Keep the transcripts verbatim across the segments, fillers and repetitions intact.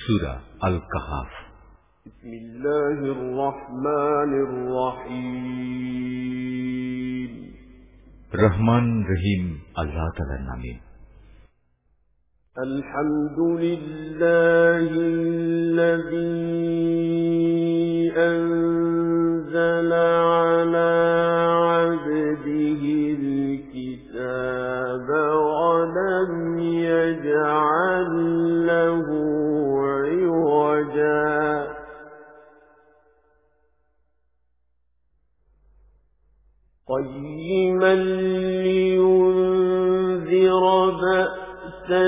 সূরা আল কাহাফ। বিসমিল্লাহির রহমানির রহিম। রহমান রহিম আল্লাহ তাআলার নামে। আলহামদুলিল্লাহিল্লাযী আনজালা আলা আবদিহিল কিতাবা ওয়া লাম ইয়াজআল লাহু ইওয়াজা قيما لينذر بأسا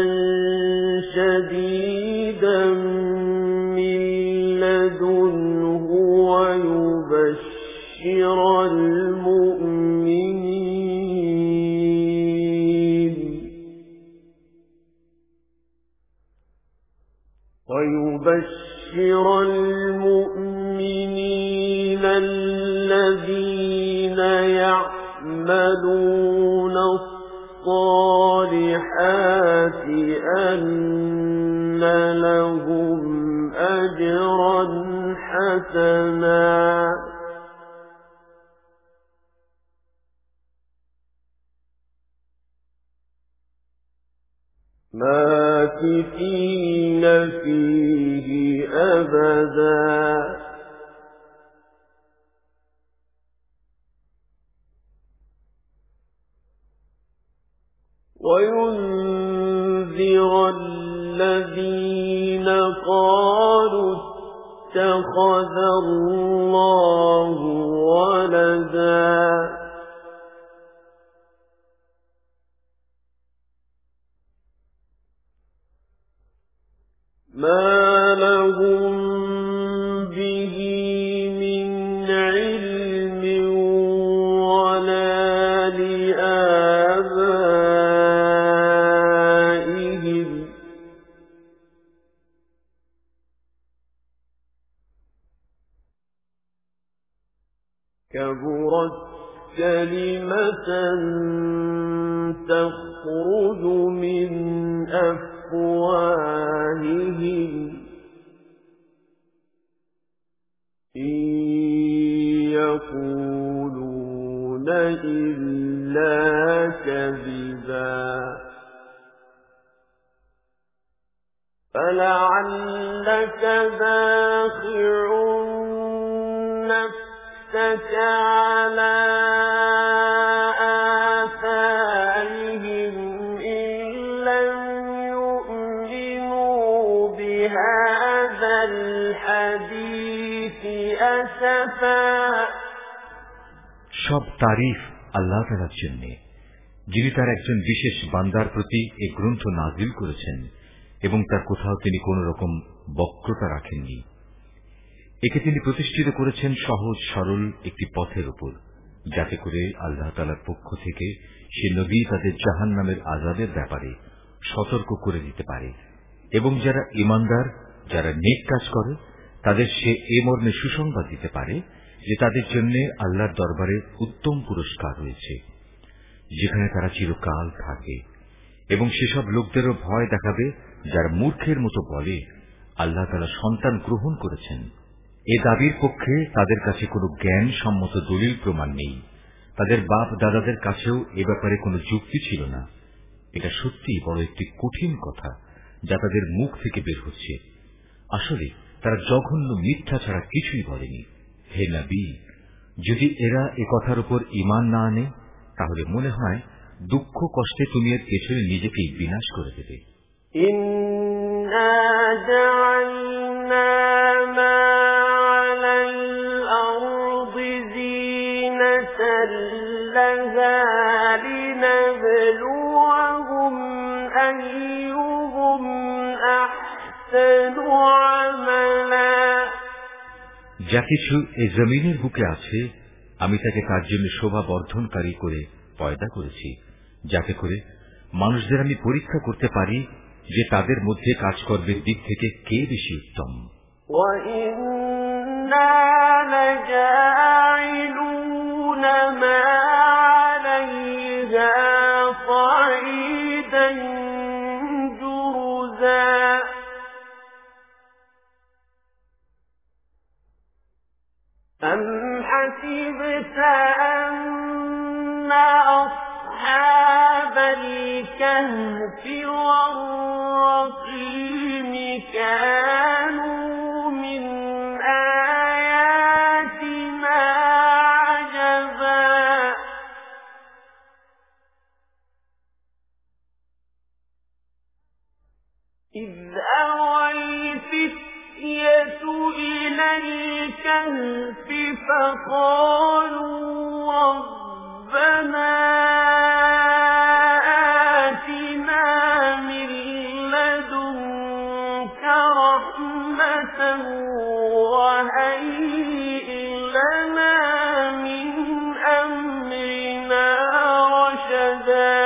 شديدا من لدنه ويبشر المؤمنين ويبشر المؤمنين الذين يعملون الصالحات أن لهم أجرا حسنا ماكثين فيه أبدا وينذر الذين قالوا اتخذ الله ولدا ما لهم به من علم ولا لآبائهم كبرت كلمة تخرج من أفواههم إن يقولون إلا كذبا فلعلك باخع نفسك على آثارهم إن لم يؤمنوا بهذا الحديث أسفا সব তারিফ আল্লাহ তাআলার জন্য, যিনি তার একজন বিশেষ বান্দার প্রতি এই গ্রন্থ নাজিল করেছেন এবং তার কোথাও তিনি কোন রকম বক্রতা রাখেননি। একে তিনি প্রতিষ্ঠিত করেছেন সহজ সরল একটি পথের উপর, যাতে করে আল্লাহ তাআলার পক্ষ থেকে সে নবী তাদের জাহান্নামের আযাবের ব্যাপারে সতর্ক করে দিতে পারে এবং যারা ঈমানদার, যারা নেক কাজ করে, তাদের সে এ মর্মে সুসংবাদ দিতে পারে যে তাদের জন্য আল্লাহর দরবারে উত্তম পুরস্কার রয়েছে, যেখানে তারা চিরকাল থাকে। এবং সেসব লোকদেরও ভয় দেখাবে যারা মূর্খের মতো বলে আল্লাহ তাআলা সন্তান গ্রহণ করেছেন। এ দাবির পক্ষে তাদের কাছে কোনো জ্ঞান সম্মত দলিল প্রমাণ নেই। তাদের বাপ দাদাদের কাছেও এ ব্যাপারে কোনো যুক্তি ছিল না। এটা সত্যিই বড় একটি কঠিন কথা যা তাদের মুখ থেকে বের হচ্ছে। আসলে তারা জঘন্য মিথ্যা ছাড়া কিছুই বলেনি। হে নবী, যদি এরা এ কথার উপর ঈমান না আনে তাহলে মনে হয় দুঃখ কষ্টে তুমি এর পেছনে নিজেকেই বিনাশ করে দেবে। ইন্না জাআলনা মা আলাল আরদি যিনাতাল লাহা লিনাবলুয়াহুম আইয়ুহুম আহসানু আমালা। যা কিছু এই জমিনের বুকে আছে আমি তাকে তার জন্য শোভা বর্ধনকারী করে পয়দা করেছি, যাতে করে মানুষদের আমি পরীক্ষা করতে পারি যে তাদের মধ্যে কাজকর্মের দিক থেকে কে বেশি উত্তম। أم حسبت أن أصحاب الكهف والرقيم كانوا من آياتنا عجبا إذ أوى الفتية إلى الكهف فقالوا ربنا آتنا من لدنك رحمة وهيئ لنا من أمرنا رشدا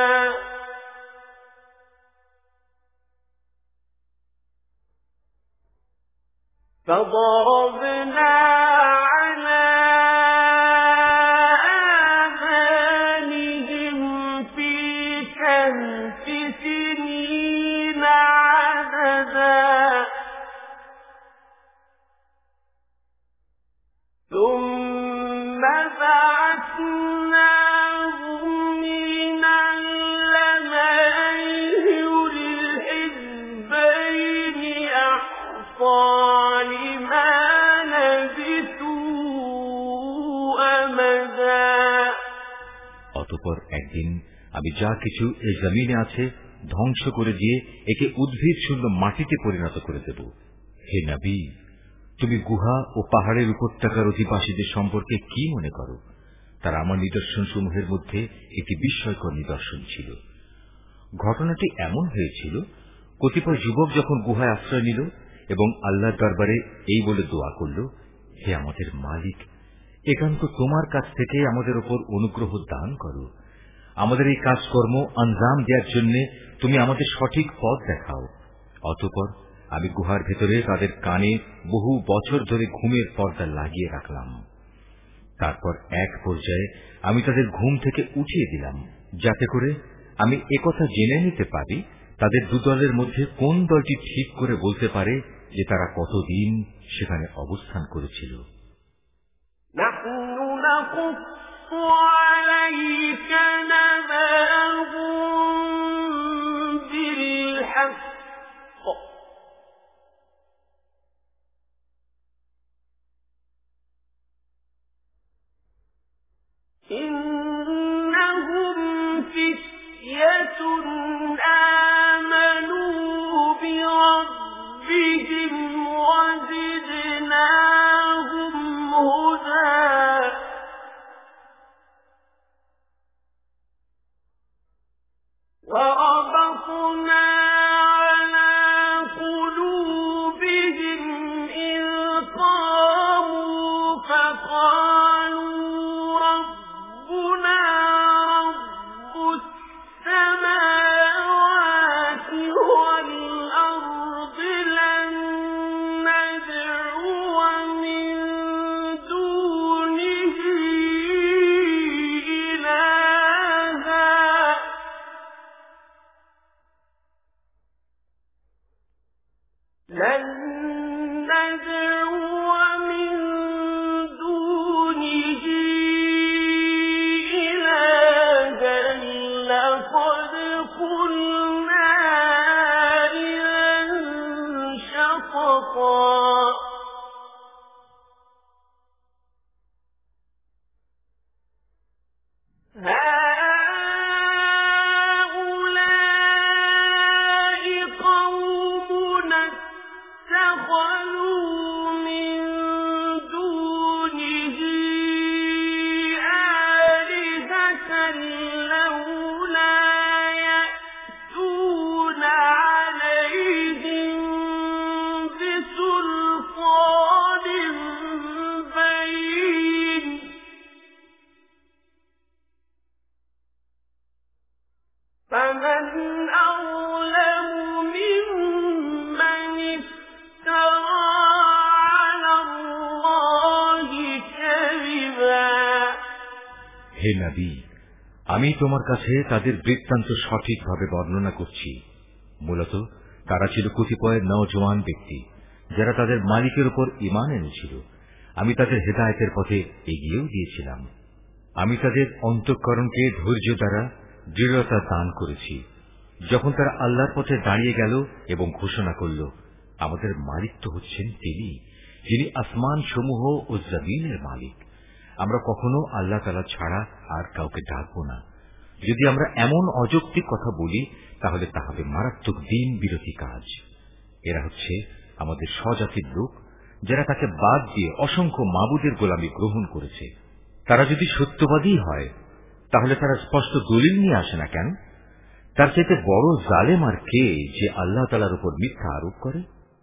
فضربنا على آذانهم في الكهف سنين عددا ثم بعثناهم لنعلم الحزبين أحصى অতঃপর একদিন আমি যা কিছু এই জমিনে আছে ধ্বংস করে দিয়ে একে উদ্ভিদ শূন্য মাটিতে পরিণত করে দেব। হে নবী, তুমি গুহা ও পাহাড়ের উপত্যকার অধিবাসীদের সম্পর্কে কি মনে করো? তারা আমার নিদর্শন সমূহের মধ্যে একটি বিস্ময়কর নিদর্শন ছিল। ঘটনাটি এমন হয়েছিল, কতিপয় যুবক যখন গুহায় আশ্রয় নিল এবং আল্লাহর দরবারে এই বলে দোয়া করল, হে আমাদের মালিক, একান্ত তোমার কাছ থেকে আমাদের ওপর অনুগ্রহ দান করো। আমাদের এই কাজকর্ম আঞ্জাম দেওয়ার জন্য তুমি আমাদের সঠিক পথ দেখাও। অতঃপর আমি গুহার ভেতরে তাদের কানে বহু বছর ধরে ঘুমের পর্দা লাগিয়ে রাখলাম। তারপর এক পর্যায়ে আমি তাদের ঘুম থেকে উঠিয়ে দিলাম, যাতে করে আমি একথা জেনে নিতে পারি তাদের দুদলের মধ্যে কোন দলটি ঠিক করে বলতে পারে যে তারা কতদিন সেখানে অবস্থান করেছিল। نحن نقص عليك نبأهم بالحق إنهم فتية آمنوا بربهم وزدناهم هدى وربطنا على قلوبهم إذ قاموا فقالوا ربنا رب السماوات والأرض لن ندعو من دونه إلها لن ندعو من دونه إلها لقد قلنا إذا شططا هؤلاء قومنا اتخذوا من دونه آلهة لولا يأتون عليهم بسلطان بين فمن أظلم ممن افترى على الله كذبا হে নবী, আমি তোমার কাছে তাদের বৃত্তান্ত সঠিকভাবে বর্ণনা করছি। মূলত তারা ছিল কতিপয় নওজোয়ান ব্যক্তি, যারা তাদের মালিকের উপর ঈমান এনেছিল। আমি তাদের হেদায়েতের পথে এগিয়েও দিয়েছিলাম। আমি তাদের অন্তঃকরণকে ধৈর্য দ্বারা দৃঢ়তা দান করেছি, যখন তারা আল্লাহর পথে দাঁড়িয়ে গেল এবং ঘোষণা করল, আমাদের মালিক তো হচ্ছেন তিনি, যিনি আসমান সমূহ ও জমিনের মালিক। আমরা কখনো আল্লাহ তাআলা ছাড়া আর কাউকে ডাকব না। যদি আমরা এমন অযৌক্তিক কথা বলি, তাহলে তা হবে মারাত্মক দিন বিরোধী কাজ। এরা হচ্ছে আমাদের স্বজাতির লোক, যারা তাকে বাদ দিয়ে অসংখ্য মাবুদের গোলামি গ্রহণ করেছে। তারা যদি সত্যবাদী হয়, তাহলে তারা স্পষ্ট দলিল নিয়ে আসে না কেন? তার চাইতে বড় জালেম আর কে, যে আল্লাহ তাআলার উপর মিথ্যা আরোপ করে?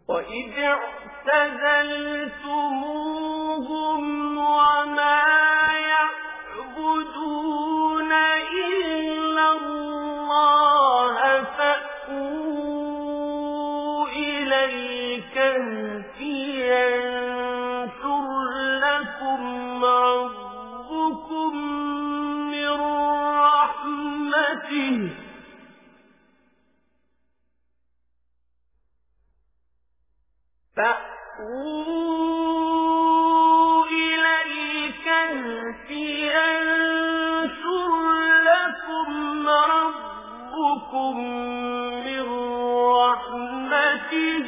فَأْوُوا إِلَى الْكَهْفِ يَنشُرْ لَكُمْ رَبُّكُم مِّن رَّحْمَتِهِ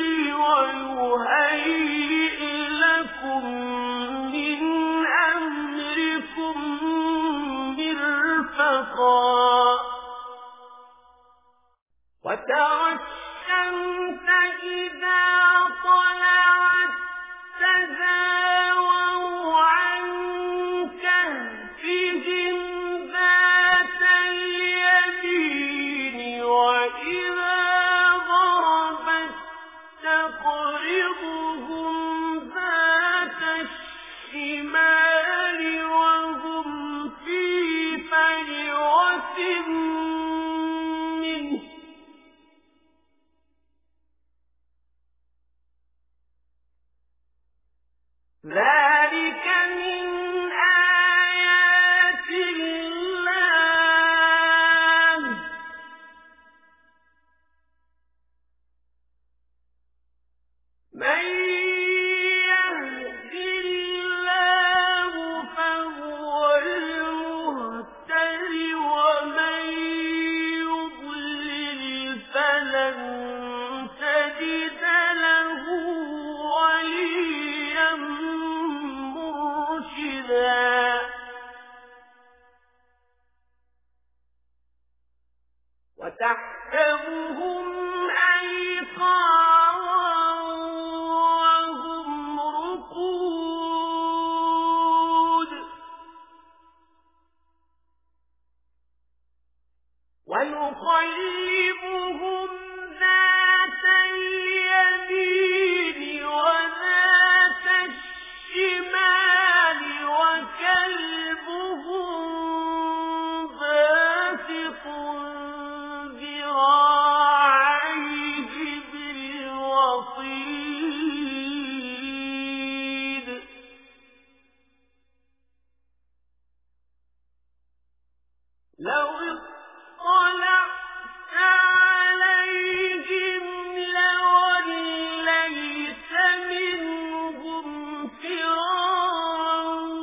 وَيُهَيِّئْ لَكُم مِّنْ أَمْرِكُم مِّرْفَقًا وَتَرَى الشَّمْسَ إِذَا طَلَعَت تَّزَاوَرُ عَن كَهْفِهِمْ ذَاتَ الْيَمِينِ وَإِذَا غَرَبَت تَّقْرِضُهُمْ ذَاتَ الشِّمَالِ وَهُمْ فِي فَجْوَةٍ مِّنْهُ ذَلِكَ مِنْ آيَاتِ اللَّهِ مَن يَهْدِ اللَّهُ فَهُوَ الْمُهْتَدِ وَمَن يُضْلِلْ فَلَن تَجِدَ لَهُ وَلِيًّا مرشدا وتحسبهم أيقاظا وهم رقود ونقلبهم ذات اليمين وذات الشمال وكلبهم باسط ذراعيه بالوصيد لو اطلعت عليهم لوليت منهم فرارا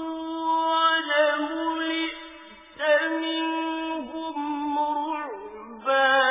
ولملئت منهم رعبا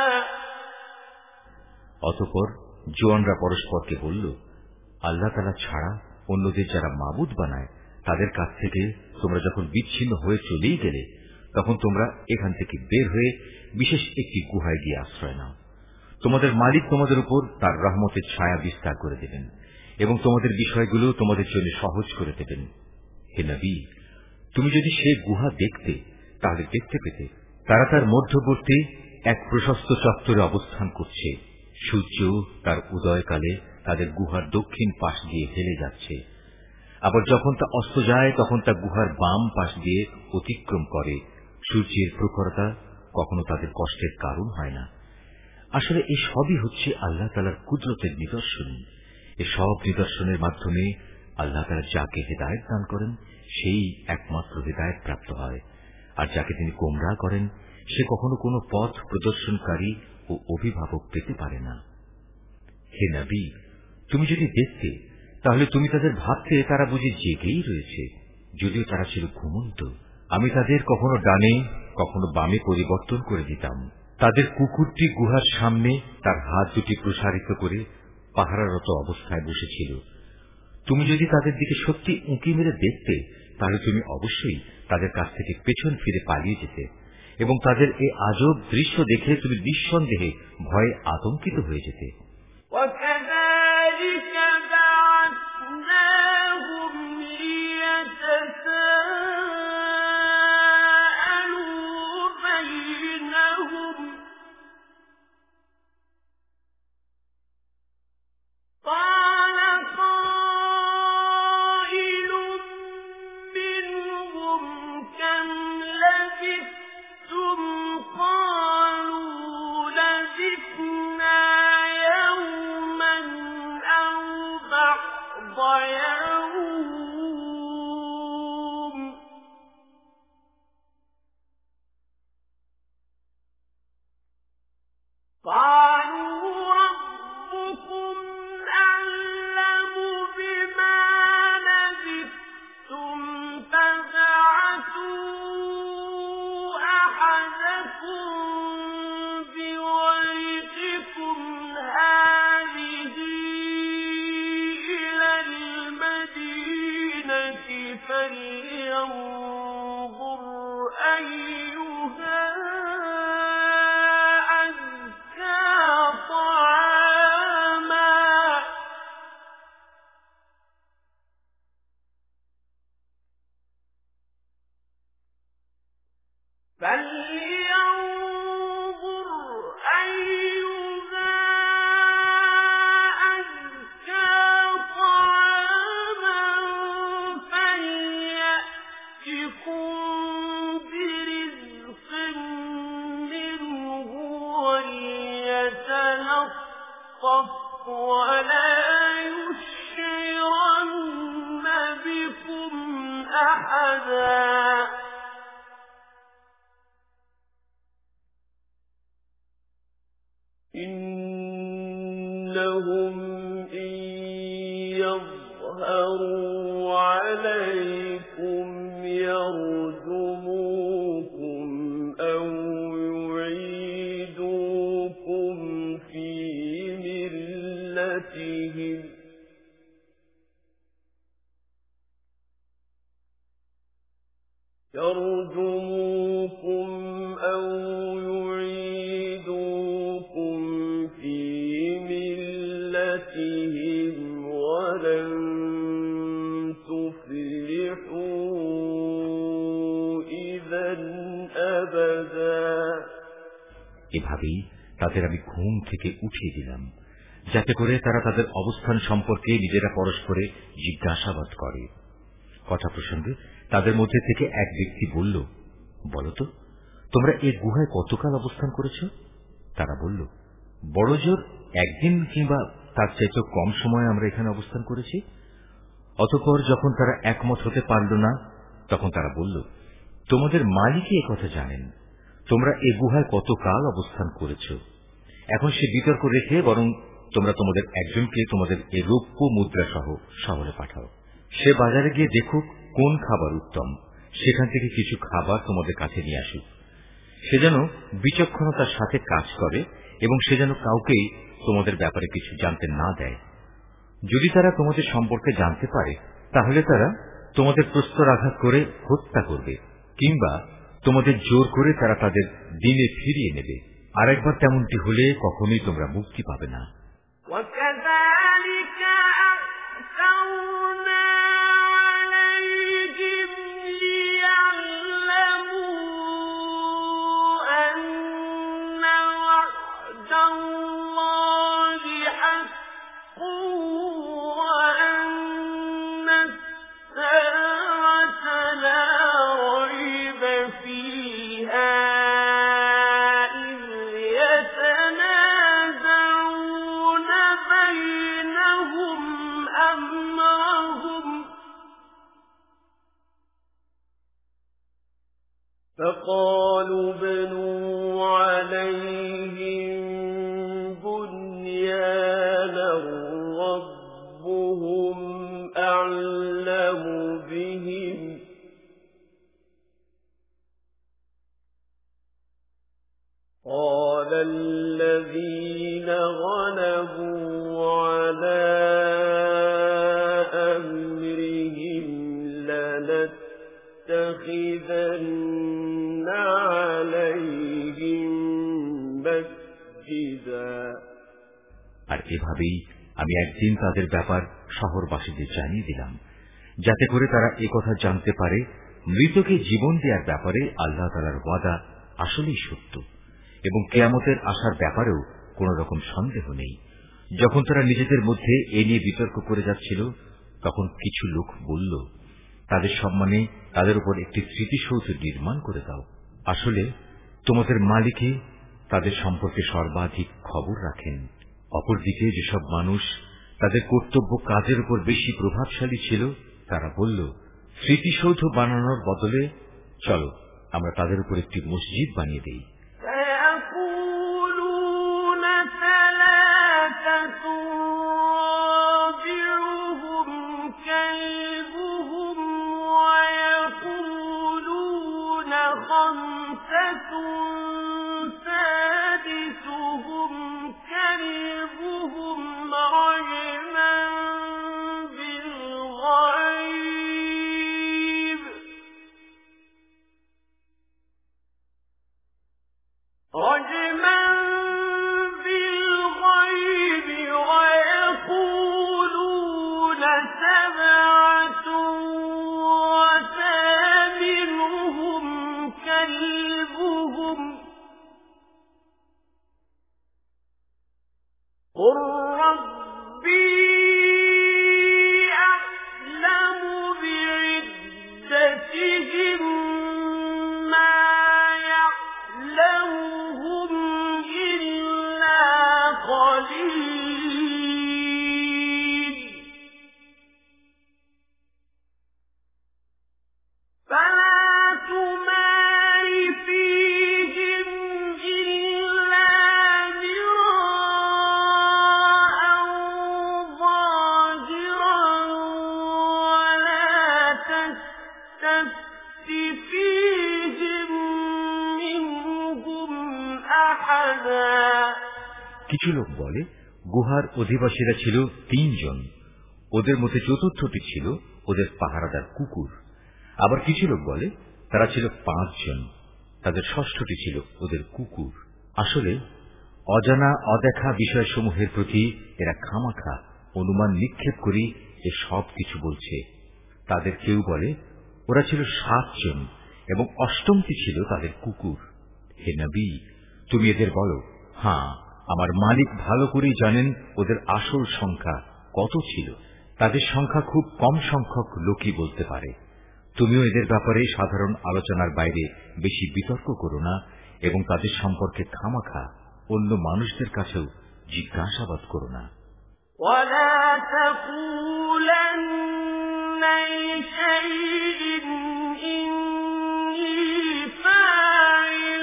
অতঃপর জোয়ানরা পরস্পরকে বলল, আল্লাহ তাআলা ছাড়া অন্যদের যারা মাবুদ বানায়, তাদের কাছ থেকে তোমরা যখন বিচ্ছিন্ন হয়ে চলেই গেলে, তখন তোমরা এখান থেকে বের হয়ে বিশেষ একটি গুহায় গিয়ে আশ্রয় নাও। তোমাদের মালিক তোমাদের উপর তার রহমতের ছায়া বিস্তার করে দেবেন এবং তোমাদের বিষয়গুলো তোমাদের জন্য সহজ করে দেবেন। হে নবী, তুমি যদি সে গুহা দেখতে, তাহলে দেখতে পেতে তারা তার মধ্যবর্তী এক প্রশস্ত চত্বরে অবস্থান করছে। সূর্য তার উদয়কালে তাদের গুহার দক্ষিণ পাশ দিয়ে হেলে যাচ্ছে, আবার যখন তা অস্ত যায় তখন তা গুহার বাম পাশ দিয়ে অতিক্রম করে। সূর্যের প্রখরতা কখনো তাদের কষ্টের কারণ হয় না। আসলে এই সবই হচ্ছে আল্লাহ তাআলার কুদরতের নিদর্শন। এই সব নিদর্শনের মাধ্যমে আল্লাহ তাআলা যাকে হেদায়েত দান করেন, সেই একমাত্র হেদায়েত প্রাপ্ত হয়, আর যাকে তিনি গোমরাহ করেন, সে কখনো কোনো পথ প্রদর্শনকারী ও অভিভাবক পেতে পারে না। হে নবী, তুমি যদি দেখতে, তাহলে তুমি তাদের ভাবতে তারা বুঝি জেগেই রয়েছে, যদিও তারা ছিল ঘুমন্ত। আমি তাদের কখনো ডানে কখনো বামে পরিবর্তন করে দিতাম। তাদের কুকুরটি গুহার সামনে তার হাত দুটি প্রসারিত করে পাহারারত অবস্থায় বসেছিল। তুমি যদি তাদের দিকে সত্যি উঁকি মেরে দেখতে, তাহলে তুমি অবশ্যই তাদের কাছ থেকে পেছন ফিরে পালিয়ে যেতে, এবং তাদের এই আজব দৃশ্য দেখে তুমি নিঃসন্দেহে ভয়ে আতঙ্কিত হয়ে যেতে। إنهم إن يظهروا عليكم يرجموكم أو يعيدوكم في ملتهم يرجموكم أو يعيدوكم في ملتهم ولن تفلحوا إذا أبدا। এভাবেই তাদের আমি ঘুম থেকে উঠিয়ে দিলাম, যাতে করে তারা তাদের অবস্থান সম্পর্কে নিজেরা পরস্পরে জিজ্ঞাসাবাদ করে। কথা প্রসঙ্গে তাদের মধ্যে থেকে এক ব্যক্তি বলল, বলতো তোমরা এই গুহায় কতকাল অবস্থান করেছ? তারা বলল, বড় জোর একদিন কিংবা তার চাইতে কম সময় আমরা এখানে অবস্থান করেছি। অতঃপর যখন তারা একমত হতে পারল না, তখন তারা বলল, তোমাদের মালিকই এ কথা জানেন, তোমরা এ গুহায় কতকাল অবস্থান করেছ। এখন সে বিতর্ক রেখে বরং তোমরা তোমাদের একজনকে তোমাদের এ রৌপ্য মুদ্রা সহ শহরে পাঠাও। সে বাজারে গিয়ে দেখুক কোন খাবার উত্তম, সেখান থেকে কিছু খাবার তোমাদের কাছে নিয়ে আসুক। সে যেন বিচক্ষণতার সাথে কাজ করে এবং সে যেন কাউকেই তোমাদের ব্যাপারে কিছু জানতে না দেয়। যদি তারা তোমাদের সম্পর্কে জানতে পারে, তাহলে তারা তোমাদের প্রস্তরাঘাত করে হত্যা করবে, কিংবা তোমাদের জোর করে তারা তাদের দিনে ফিরিয়ে নেবে। আর একবার তেমনটি হলে কখনোই তোমরা মুক্তি পাবে না। فقالوا بنوا عليهم بنيانا ربهم لَنَتَّخِذَنَّ عَلَيْهِم مَّسْجِدًا আর এভাবেই আমি একদিন তাদের ব্যাপার শহরবাসীদের জানিয়ে দিলাম, যাতে করে তারা একথা জানতে পারে মৃতকে জীবন দেওয়ার ব্যাপারে আল্লাহ তাআলার ওয়াদা আসলেই সত্য এবং কিয়ামতের আসার ব্যাপারেও কোন রকম সন্দেহ নেই। যখন তারা নিজেদের মধ্যে এ নিয়ে বিতর্ক করে যাচ্ছিল, তখন কিছু লোক বলল, তাদের সম্মানে তাদের উপর একটি স্মৃতিসৌধ নির্মাণ করে দাও। আসলে তোমাদের মালিকই তাদের সম্পর্কে সর্বাধিক খবর রাখেন। অপরদিকে যেসব মানুষ তাদের কর্তব্য কাজের উপর বেশি প্রভাবশালী ছিল, তারা বলল, স্মৃতিসৌধ বানানোর বদলে চলো আমরা তাদের উপর একটি মসজিদ বানিয়ে দেই। কিছু লোক বলে গুহার অধিবাসীরা ছিল তিনজন, ওদের মধ্যে চতুর্থটি ছিল ওদের পাহারাদার কুকুর। আবার কিছু লোক বলে তারা ছিল পাঁচজন, তাদের ষষ্ঠটি ছিল ওদের কুকুর। আসলে অজানা অদেখা বিষয়সমূহের প্রতি এরা খামাখা অনুমান নিক্ষেপ করি এ সব কিছু বলছে। তাদের কেউ বলে ওরা ছিল সাতজন এবং অষ্টমটি ছিল তাদের কুকুর। হে নবী, তুমি এদের বলো, হ্যাঁ, আমার মালিক ভালো করেই জানেন ওদের আসল সংখ্যা কত ছিল। তাদের সংখ্যা খুব কম সংখ্যক লোকই বলতে পারে। তুমিও এদের ব্যাপারে সাধারণ আলোচনার বাইরে বেশি বিতর্ক করো না এবং তাদের সম্পর্কে খামাখা অন্য মানুষদের কাছেও জিজ্ঞাসাবাদ করো না। وَلَا تَقُولَنَّ لِشَيْءٍ إِنِّي فَاعِلٌ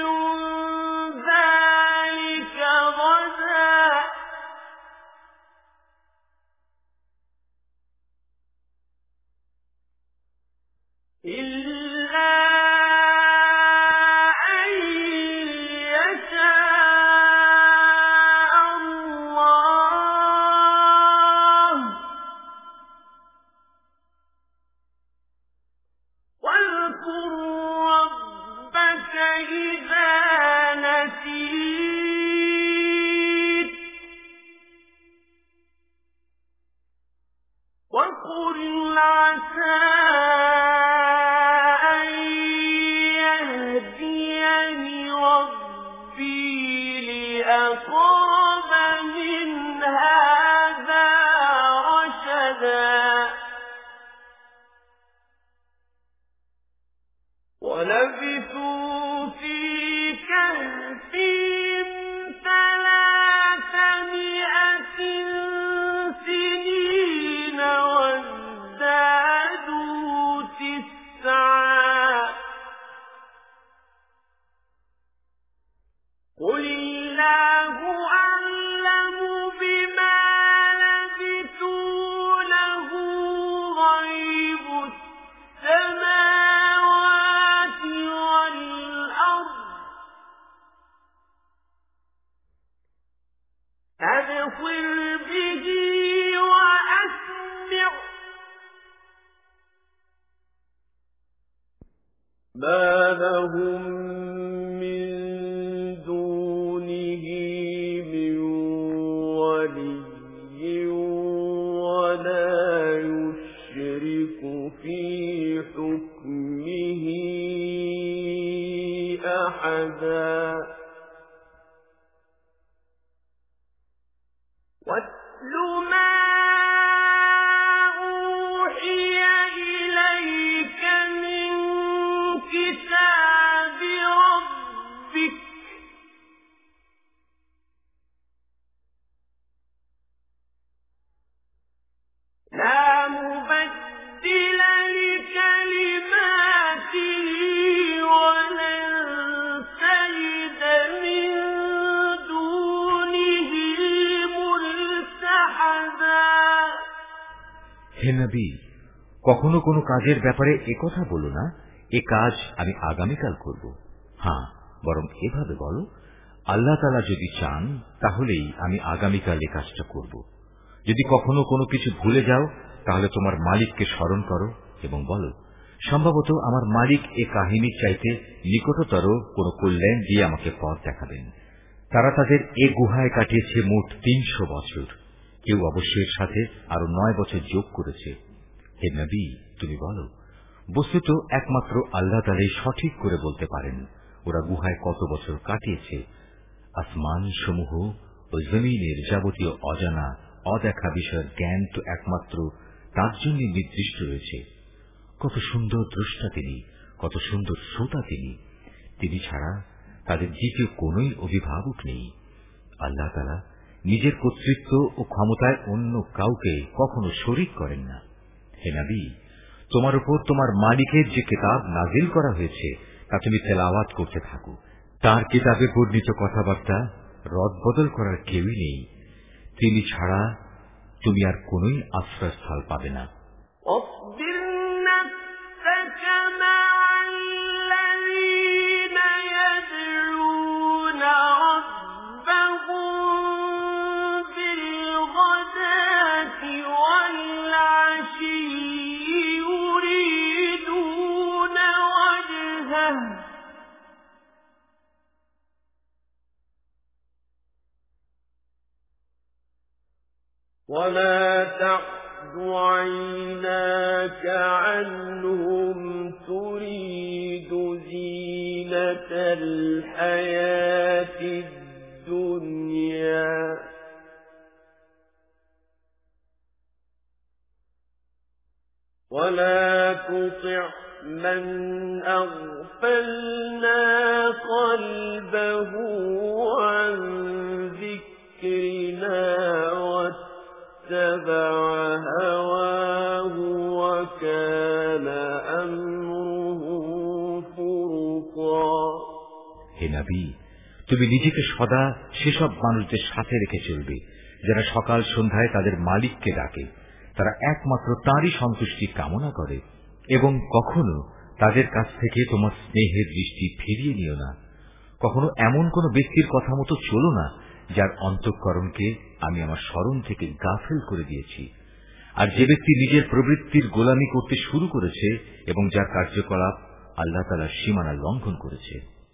ذَلِكَ غَدًا إِلَّا أَن يَشَاءَ اللَّهُ وَاذْكُر رَّبَّكَ إِذَا نَسِيتَ وَقُلْ عَسَىٰ أَن يَهْدِيَنِ رَبِّي لِأَقْرَبَ مِنْ هَٰذَا رَشَدًا وَلَبِثُوا فِي كَهْفِهِمْ ثَلَاثَمِائَةٍ سِنِينَ وَازْدَادُوا تِسْعًا قُلِ اللَّهُ أَعْلَمُ بِمَا لَبِثُوا لَهُ غَيْبُ السَّمَاوَاتِ وَالْأَرْضِ أَبْصِرْ بِهِ وَأَسْمِعْ ما لهم من دونه من ولي ولا يشرك في حكمه أحدا واتل ما أوحي إليك من كتاب ربك لا مبدل لكلماته ولن تجد من دونه ملتحدا হে নবী, কখনো কোনো কাজের ব্যাপারে একথা বলো না, এ কাজ আমি আগামীকাল করব। হ্যাঁ, বরং এভাবে বলো, আল্লাহ তাআলা যদি চান তাহলেই আমি আগামীকাল এ কাজটা করব। যদি কখনো কোনো কিছু ভুলে যাও তাহলে তোমার মালিককে স্মরণ করো এবং বলো, সম্ভবত আমার মালিক এ কাহিনীর চাইতে নিকটতর কোনো কল্যাণ দিয়ে আমাকে পথ দেখাবেন। তারা তাদের এ গুহায় কাটিয়েছে মোট তিনশো বছর। কেউ অবশ্যই সাথে আরো নয় বছর যোগ করেছে। হে নবী, তুমি বলো, বস্তুত একমাত্র আল্লাহ তাআলাই সঠিক করে বলতে পারেন ওরা গুহায় কত বছর কাটিয়েছে। আসমান সমূহ ও জমিনের যাবতীয় অজানা অদেখা বিষয়ের জ্ঞান তো একমাত্র তার জন্য নির্দিষ্ট রয়েছে। কত সুন্দর দ্রষ্টা তিনি, কত সুন্দর শ্রোতা তিনি। তিনি ছাড়া তাদের দ্বিতীয় কোনই অভিভাবক নেই। আল্লাহ তাআলা নিজের কর্তৃত্ব ও ক্ষমতায় অন্য কাউকে কখনো শরীক করেন না। হে নবী, তোমার উপর তোমার মালিকের যে কিতাব নাজিল করা হয়েছে তা তুমি তেলাওয়াত করতে থাকো। তার কিতাবে বর্ণিত কথাবার্তা রদবদল করার কেউই নেই। তিনি ছাড়া তুমি আর কোনই আশ্রয়স্থল পাবে না। ولا تعد عيناك عنهم تريد زينة الحياة الدنيا ولا تطع من أغفلنا قلبه عن ذكرنا اتبع هواه وكان أمره فرطا হে নবী, তুমি নিজেকে সদা সেসব মানুষদের সাথে রেখে চলবে যারা সকাল সন্ধ্যায় তাদের মালিককে ডাকে। তারা একমাত্র তাঁরই সন্তুষ্টি কামনা করে এবং কখনো তাদের কাছ থেকে তোমার স্নেহের দৃষ্টি ফিরিয়ে নিও না। কখনো এমন কোন ব্যক্তির কথা মতো চলো না যার অন্তঃকরণকে আমি আমার স্মরণ থেকে গাফেল করে দিয়েছি। আর যে ব্যক্তি নিজের প্রবৃত্তির গোলামি করতে শুরু করেছে এবং যার কার্যকলাপ আল্লাহ তাআলার সীমানা লঙ্ঘন করেছে।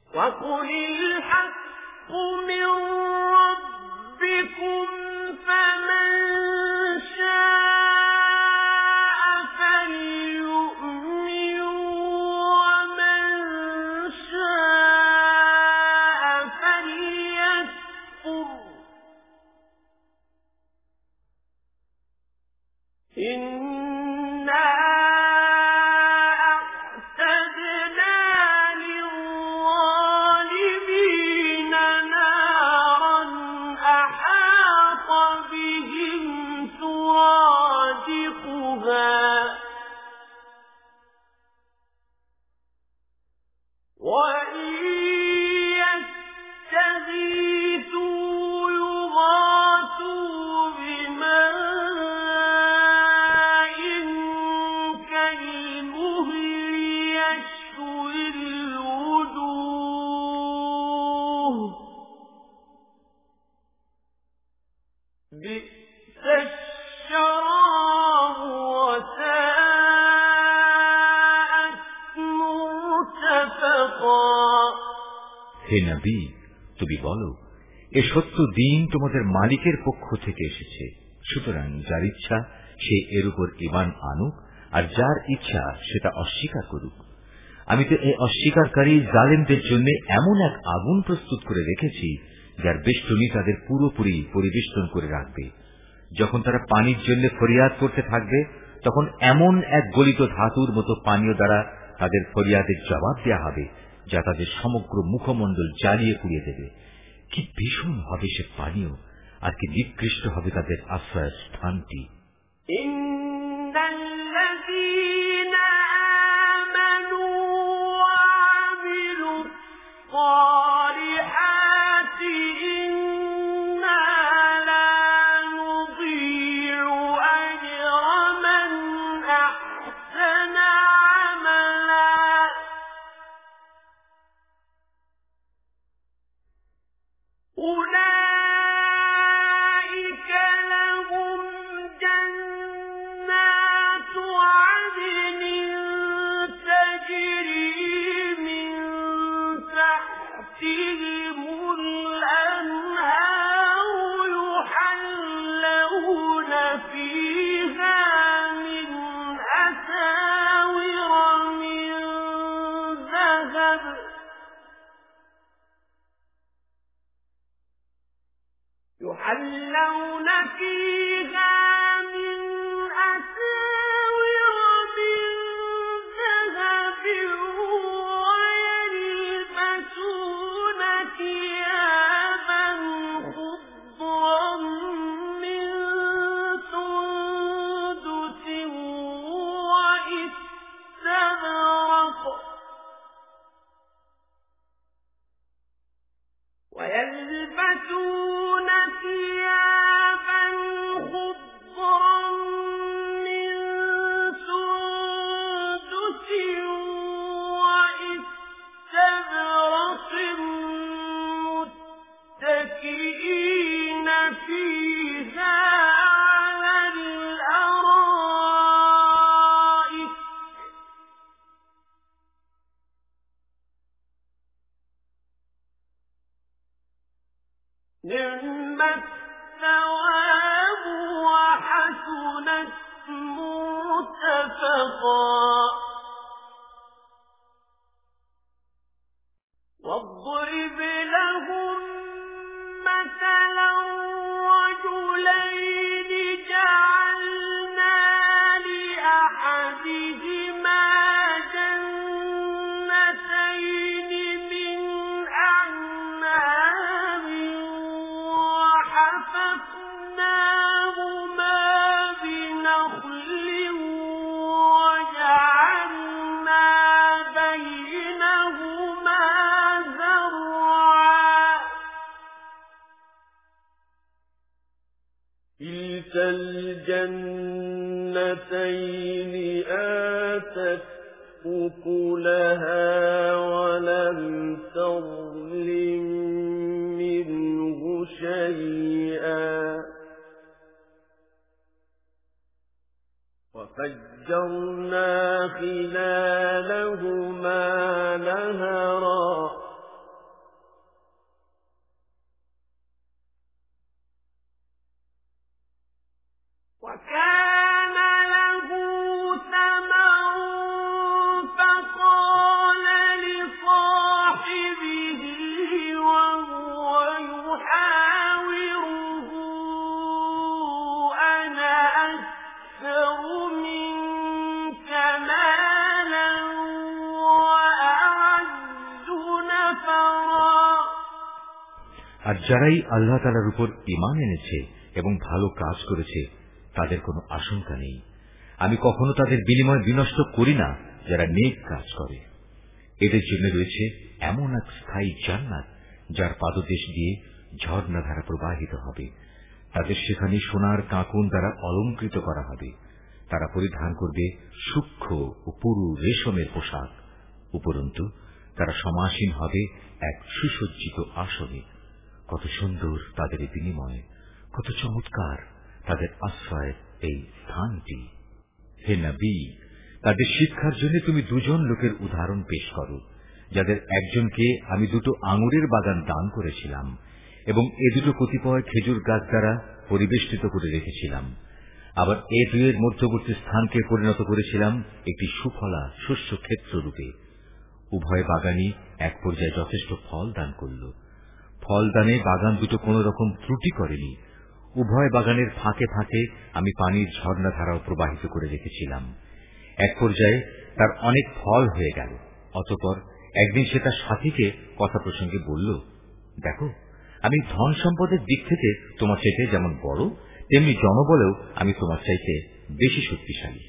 إنا أعتدنا للظالمين نارا أحاط بهم سرادقها وإن يستغيثوا يغاثوا بماء بئس الشراب وساءت مرتفقا হে নবী, তুমি বলো, এ সত্য দিন তোমাদের মালিকের পক্ষ থেকে এসেছে। সুতরাং যার ইচ্ছা সে এর উপর ঈমান আনুক, আর যার ইচ্ছা সেটা অস্বীকার করুক। আমি তো এই অস্বীকারী জালেমদের জন্য এমন এক আগুন প্রস্তুত করে রেখেছি যার বেষ্টনী তাদের পুরোপুরি পরিবেষ্টন করে রাখবে। যখন তারা পানির জন্য ফরিয়াদ করতে থাকবে, তখন এমন এক গলিত ধাতুর মতো পানীয় দ্বারা তাদের ফরিয়াদের জবাব দেওয়া হবে, যা তাদের সমগ্র মুখমণ্ডল জ্বালিয়ে পুড়িয়ে দেবে। কি ভীষণ হবে সে পানীয়, আর কি নিকৃষ্ট হবে তাদের আশ্রয়ের স্থানটি। يحلون فيها من أساور من ذهب ويلبسون ثيابا خضرا من سندس وإستبرق ويلبسون ثيابا خضرا من سندس وإستبرق متكئين فيها على الأرائك نعم الثواب وحسنت مرتفقا واضرب لهم مثلا رجلين جعلنا لأحدهما جنتين من أعناب وحففناهما بنخل وجعلنا بينهما زرعا كلتا الجنتين آتت أكلها ولم تظلم منه شيئا وفجرنا خلالهما نهرا وكان له ثمر فقال لصاحبه وهو يحاوره أنا أكثر منك مالا وأعز نفرا আর যারাই আল্লাহ তাআলার উপর ঈমান এনেছে এবং ভালো কাজ করেছে তাদের কোনো আশঙ্কা নেই। আমি কখনো তাদের বিনিময় বিনষ্ট করি না যারা নেক কাজ করে। এদের জন্য রয়েছে এমন এক স্থায়ী জান্নাত যার পাদদেশ দিয়ে ঝর্ণাধারা প্রবাহিত হবে। তাদের সেখানে সোনার কাঁকন দ্বারা অলঙ্কৃত করা হবে। তারা পরিধান করবে সূক্ষ্ম ও পুরু রেশমের পোশাক। উপরন্তু তারা সমাসীন হবে এক সুসজ্জিত আসনে। কত সুন্দর তাদের এই বিনিময়, কত চমৎকার তাদের আশ্রয়ের এই স্থানটি। হে নবী, তাদের শিক্ষার জন্য তুমি দুজন লোকের উদাহরণ পেশ করো, যাদের একজনকে আমি দুটো আঙুরের বাগান দান করেছিলাম এবং এ দুটো কতিপয় খেজুর গাছ দ্বারা পরিবেষ্টিত করে রেখেছিলাম। আবার এ দুয়ের মধ্যবর্তী স্থানকে পরিণত করেছিলাম একটি সুফলা শস্য ক্ষেত্র রূপে। উভয় বাগানই এক পর্যায়ে যথেষ্ট ফল দান করল। ফল দানে বাগান দুটো কোন রকম ত্রুটি করেনি। উভয় বাগানের ফাঁকে ফাঁকে আমি পানির ঝর্ণাধারাও প্রবাহিত করে রেখেছিলাম। এক পর্যায়ে তার অনেক ফল হয়ে গেল। অতঃপর একদিন সে তার সাথীকে কথা প্রসঙ্গে বলল, দেখো, আমি ধন সম্পদের দিক থেকে তোমার চাইতে যেমন বড়, তেমনি জনবলেও আমি তোমার চাইতে বেশি শক্তিশালী।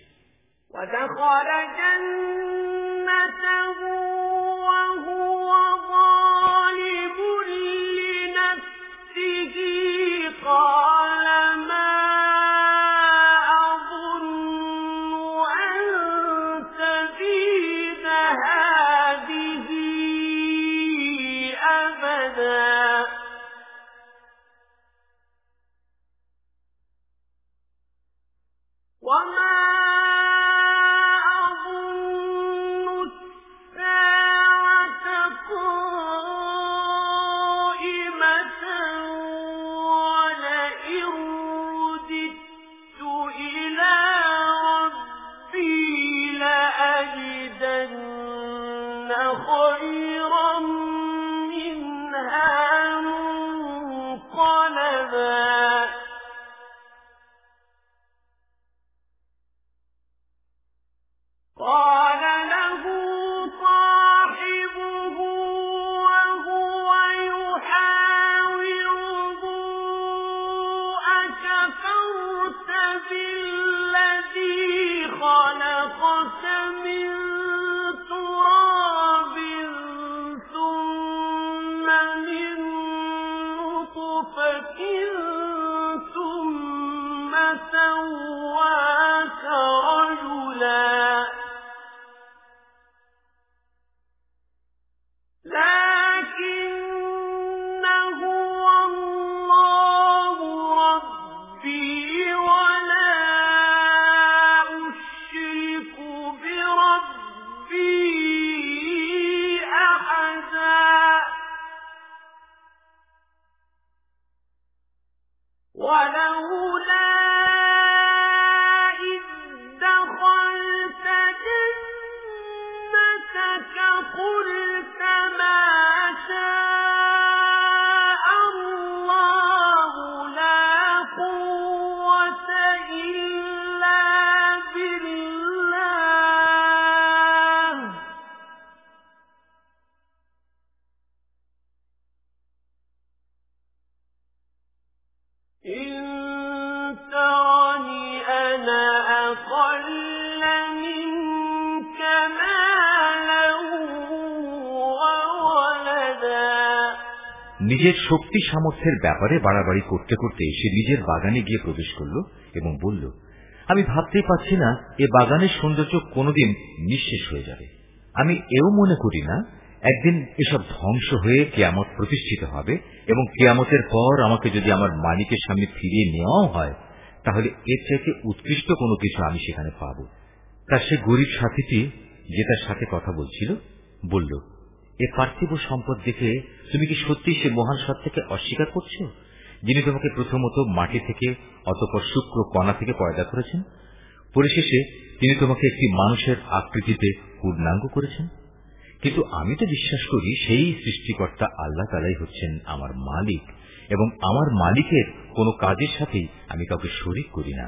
নিজের শক্তি সামর্থ্যের ব্যাপারে বাড়াবাড়ি করতে করতে সে নিজের বাগানে গিয়ে প্রবেশ করল এবং বলল, আমি ভাবতেই পারছি না এ বাগানের সৌন্দর্য কোনদিন নিঃশেষ হয়ে যাবে। আমি এও মনে করি না একদিন এসব ধ্বংস হয়ে কিয়ামত প্রতিষ্ঠিত হবে এবং কিয়ামতের পর আমাকে যদি আমার মালিকের সামনে ফিরিয়ে নেওয়াও হয়, তাহলে এর চাইতে উৎকৃষ্ট কোনো কিছু আমি সেখানে পাব। তার সে গরিব সাথীটি, যে তার সাথে কথা বলছিল, বলল, এ পার্থিব সম্পদ দেখে তুমি কি সত্যি সে মহান সত্তাকে অস্বীকার করছো, যিনি তোমাকে প্রথমত মাটি থেকে, অতঃপর শুক্র কণা থেকে পয়দা করেছেন, পরিশেষে তিনি তোমাকে একটি মানুষের আকৃতিতে পূর্ণাঙ্গ করেছেন? কিন্তু আমি তো বিশ্বাস করি সেই সৃষ্টিকর্তা আল্লাহ তাআলাই হচ্ছেন আমার মালিক এবং আমার মালিকের কোনো কাজের সাথেই আমি কাউকে শরীক করি না।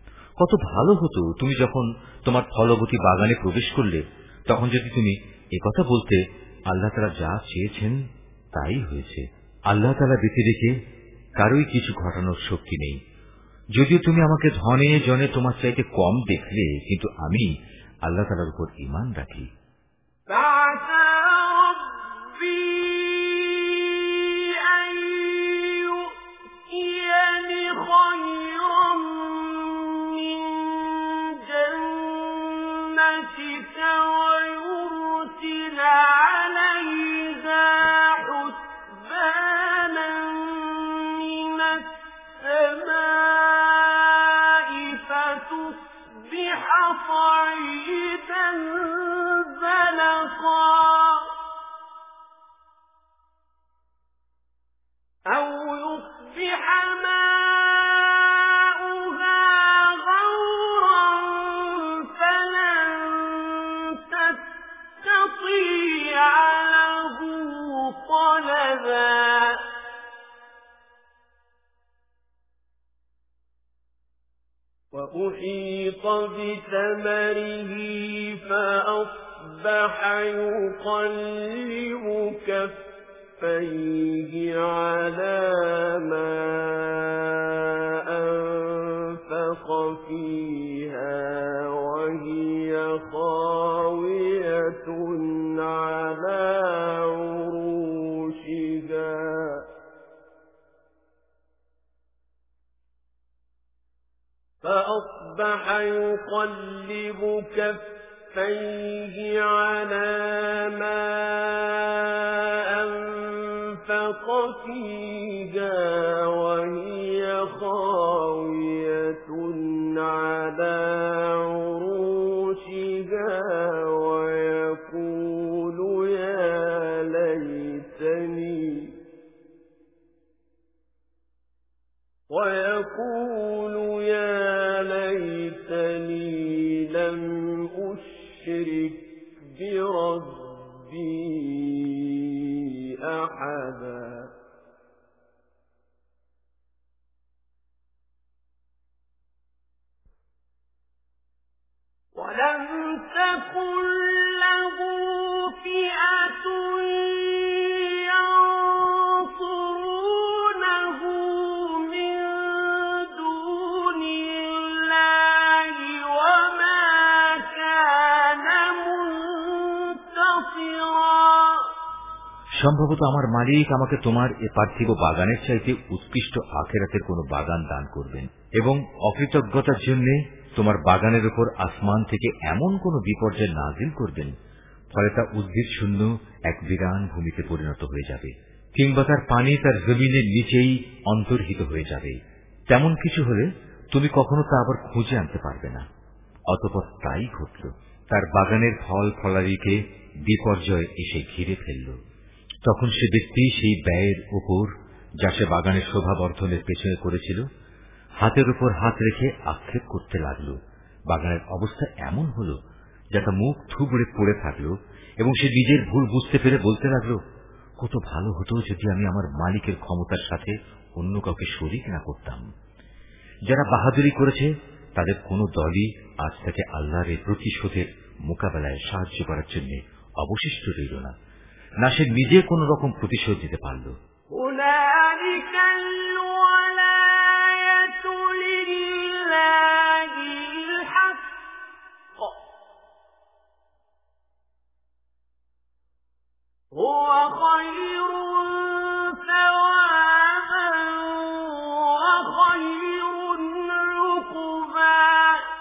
কত ভালো হতো তুমি যখন তোমার ফলবতী বাগানে প্রবেশ করলে তখন যদি তুমি একথা বলতে, আল্লাহ তাআলা যা চেয়েছেন তাই হয়েছে। আল্লাহ তাআলা ব্যতী রেখে কারোই কিছু ঘটানোর শক্তি নেই। যদিও তুমি আমাকে ধনে জনে তোমার চাইতে কম দেখলে, কিন্তু আমি আল্লাহ তাআলার উপর ঈমান রাখি। وأحيط بثمره فأصبح يقلب كفيه على ما أنفق فيها وهي خاوية على عروشها فأصبح يقلب كفيه على ما أنفق فيها وهي خاوية على عروشها ويقول يا ليتني ويقول يا ليتني لم أشرك بربي أحدا ولم تكن له فئة ينصرونه من دون الله وما كان منتصرا সম্ভবত আমার মালিক আমাকে তোমার এ পার্থিব বাগানের চাইতে উৎকৃষ্ট আখিরাতের কোন বাগান দান করবেন এবং অকৃতজ্ঞতার জন্য তোমার বাগানের উপর আসমান থেকে এমন কোন বিপর্যয় নাজিল করবেন ফলে তা উদ্ভিদ শূন্য এক বিরান ভূমিতে পরিণত হয়ে যাবে কিংবা তার পানি তার জমিনের নিচেই অন্তর্হিত হয়ে যাবে। তেমন কিছু হলে তুমি কখনো তা আবার খুঁজে আনতে পারবে না। অতঃপর তাই ঘটল, তার বাগানের ফল ফলারিকে বিপর্যয় এসে ঘিরে ফেলল। তখন সে ব্যক্তি সেই ব্যয়ের উপর যা সে বাগানের শোভাবর্ধনের পেছনে করেছিল হাতের উপর হাত রেখে আক্ষেপ করতে লাগল। বাগানের অবস্থা এমন হল যা তা মুখ থুবড়ে পড়ে থাকল এবং সে নিজের ভুল বুঝতে পেরে বলতে লাগল, কত ভালো হতো যদি আমি আমার মালিকের ক্ষমতার সাথে অন্য কাউকে শরীক না করতাম। যারা বাহাদুরি করেছে তাদের কোন দলই আজ থেকে আল্লাহর এই প্রতিশোধের মোকাবেলায় সাহায্য করার জন্য অবশিষ্ট রইল না, না সে নিজে কোন রকম প্রতিশোধ দিতে পারল। هو خير ثوابا وخير عقبا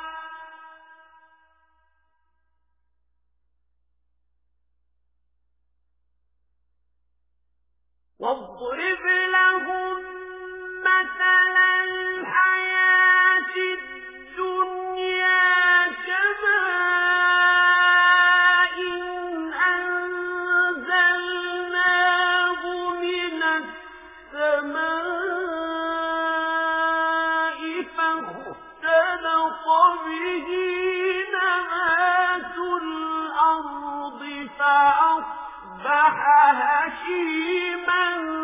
واضرب لهم مثل الحياة الدنيا كماء أنزلناه من السماء فاختلط به نبات الأرض فأصبح هشيما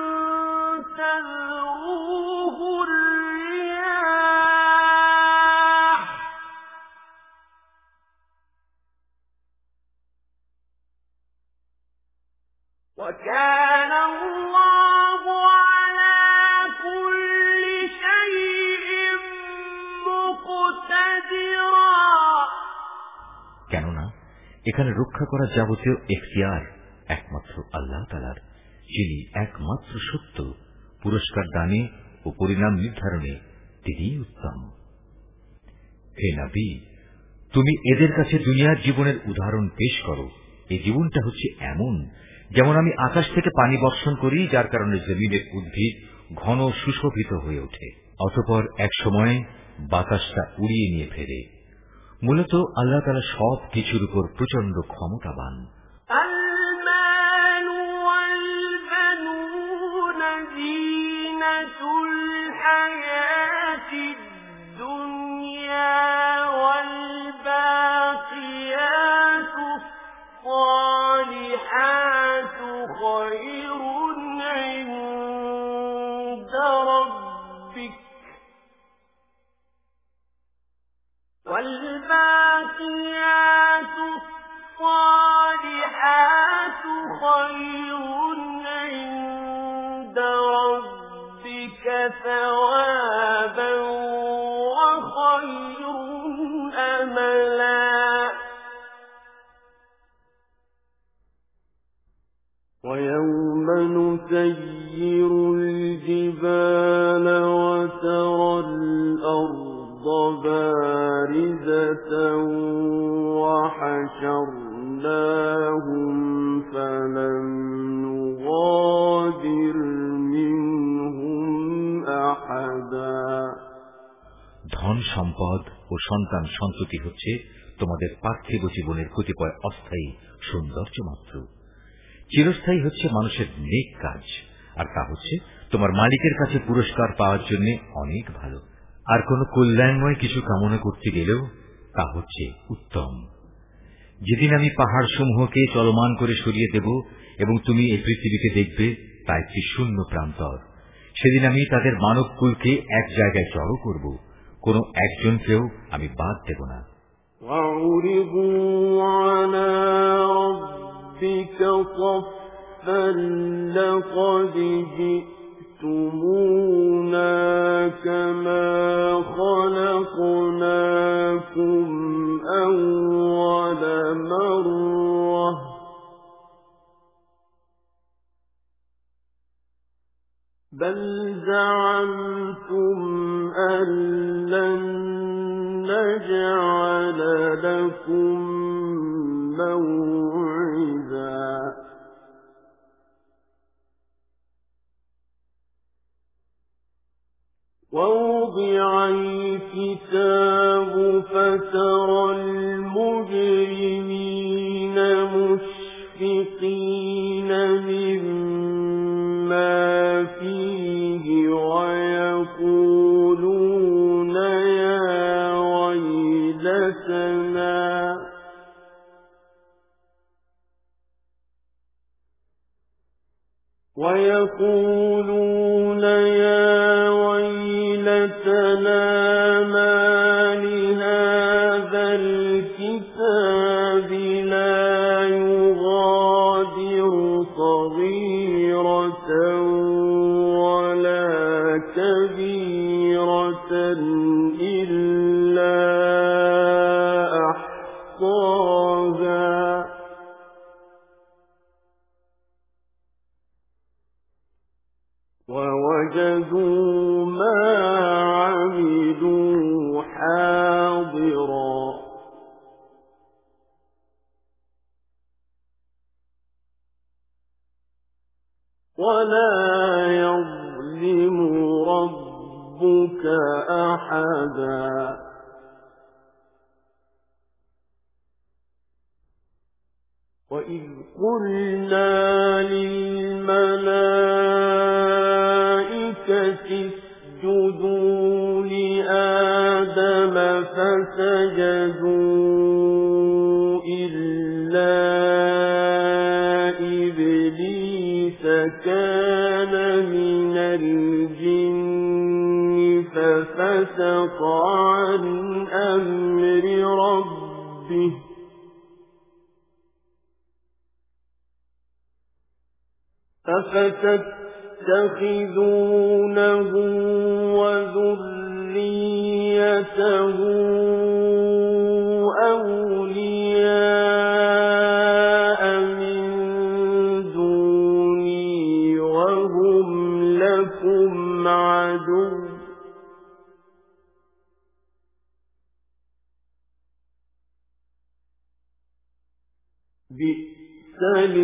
تذروه الرياح وكان الله على كل شيء مقتدرا কেননা এখানে রক্ষা করা যাবতীয় এখতিয়ার একমাত্র আল্লাহ তাআলার, যিনি একমাত্র সত্য, পুরস্কার দানে ও পরিণাম নির্ধারণে তিনি উত্তম। হে নবী, তুমি এদের কাছে দুনিয়ার জীবনের উদাহরণ পেশ করো। এই জীবনটা হচ্ছে এমন যেমন আমি আকাশ থেকে পানি বর্ষণ করি, যার কারণে জমিনের উদ্ভিদ ঘন সুশোভিত হয়ে ওঠে, অতঃপর এক সময় বাতাসটা উড়িয়ে নিয়ে ফেরে। মূলত আল্লাহ তাআলা সব কিছুর উপর প্রচন্ড ক্ষমতাবান। المال والبنون زينة الحياة الدنيا والباقيات الصالحات خير عند ربك والباقيات الصالحات خير عند ربك ثوابا وخير أملا ويوم نسير الجبال وترى الأرض بارزة وحشرناهم فلم نغادر منهم أحدا ধন সম্পদ ও সন্তান সন্ততি হচ্ছে তোমাদের পার্থিব জীবনের কতিপয় অস্থায়ী সৌন্দর্য মাত্র। চিরস্থায়ী হচ্ছে মানুষের নেক কাজ, আর তা হচ্ছে তোমার মালিকের কাছে পুরস্কার পাওয়ার জন্য অনেক ভালো। আর কোন কল্যাণময় কিছু কামনা করতে গেলেও তা হচ্ছে উত্তম। যেদিন আমি পাহাড় সমূহকে চলমান করে সরিয়ে দেব এবং তুমি এই পৃথিবীকে দেখবে তা একটি শূন্য প্রান্তর, সেদিন আমি তাদের মানব কুলকে এক জায়গায় জড়ো করব, কোন একজনকেও আমি বাদ দেব না। ربك صفا لقد جئتمونا كما خلقناكم أول مرة بل زعمتم أن لن نجعل لكم موعدا ووضع الكتاب فترى المجرمين مشفقين مما فيه ويقولون يا ويلتنا ويقولون يا ويلتنا ما لهذا الكتاب لا يغادر صغيرة ولا كبيرة إلا أحصاها ووجدوا ما عملوا حاضرا ولا يظلم ربك أحدا وإذ قلنا للملائكة اسجدوا لآدم فسجدوا إلا إبليس كان من الجن ففسق عن أمر ربه أفتتخذونه وذريته أولياء من دوني وهم لكم عدو بئس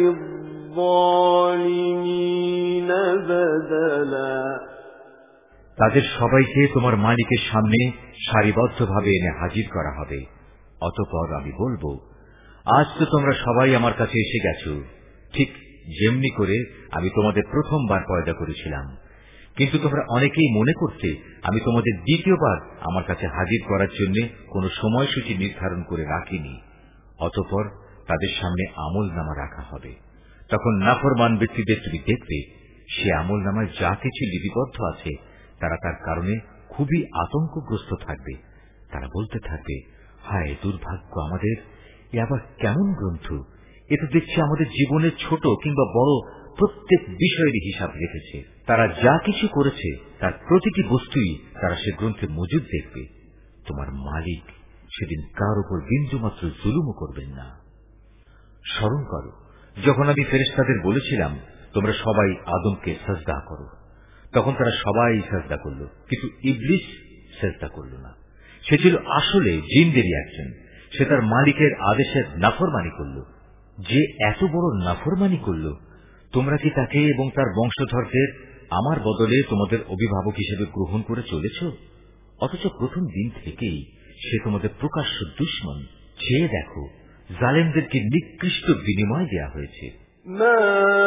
للظالمين بدلا তাদের সবাইকে তোমার মালিকের সামনে সারিবদ্ধভাবে এনে হাজির করা হবে। অতঃপর আমি বলবো, আজ তো তোমরা সবাই আমার কাছে এসে গেছো, ঠিক যেমনি করে আমি তোমাদের প্রথমবার পয়দা করেছিলাম। কিন্তু তোমরা অনেকেই মনে করতে আমি তোমাদের দ্বিতীয়বার আমার কাছে হাজির করার জন্য কোন সময়সূচি নির্ধারণ করে রাখিনি। অতঃপর তাদের সামনে আমল নামা রাখা হবে। তখন নাফরমান ব্যক্তিদের তুমি দেখবে, সে আমল নামায় যা কিছু লিপিবদ্ধ আছে তারা তার কারণে খুবই আতঙ্কগ্রস্ত থাকবে। তারা বলতে থাকবে, হায় দুর্ভাগ্য আমাদের, এ আবার কেমন গ্রন্থ! এ তো দেখছি আমাদের জীবনের ছোট কিংবা বড় প্রত্যেক বিষয়েরই হিসাব রেখেছে। তারা যা কিছু করেছে তার প্রতিটি বস্তুই তারা সে গ্রন্থে মজুদ দেখবে। তোমার মালিক সেদিন কার উপর বিন্দুমাত্র জুলুমও করবেন না। স্মরণ করো যখন আমি ফেরেশতাদের বলেছিলাম তোমরা সবাই আদমকে সাজদা করো, তখন তারা সবাই সাজদা করল, কিন্তু ইবলিস সাজদা করল না। সে ছিল আসলে জিনদেরই একজন। সে তার মালিকের আদেশের নাফরমানি করল। যে এত বড় নাফরমানি করল, তোমরা কি তাকে এবং তার বংশধরদের আমার বদলে তোমাদের অভিভাবক হিসেবে গ্রহণ করে চলেছ? অথচ প্রথম দিন থেকেই সে তোমাদের প্রকাশ্য দুশমন। চেয়ে দেখো, জালেমদেরকে নিকৃষ্ট বিনিময় দেয়া হয়েছে। মা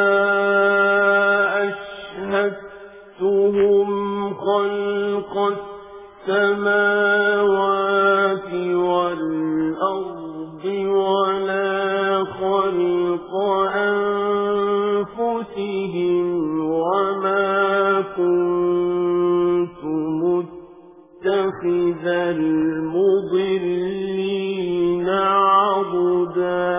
আশহাদতুহুম খালকাস সামাওয়াতি ওয়াল আরদি ওয়ালা খালকা আনফুসিহিম ওয়া মা কুনতু মুত্তাখিযাল মুদিল্লিনা আবুদা।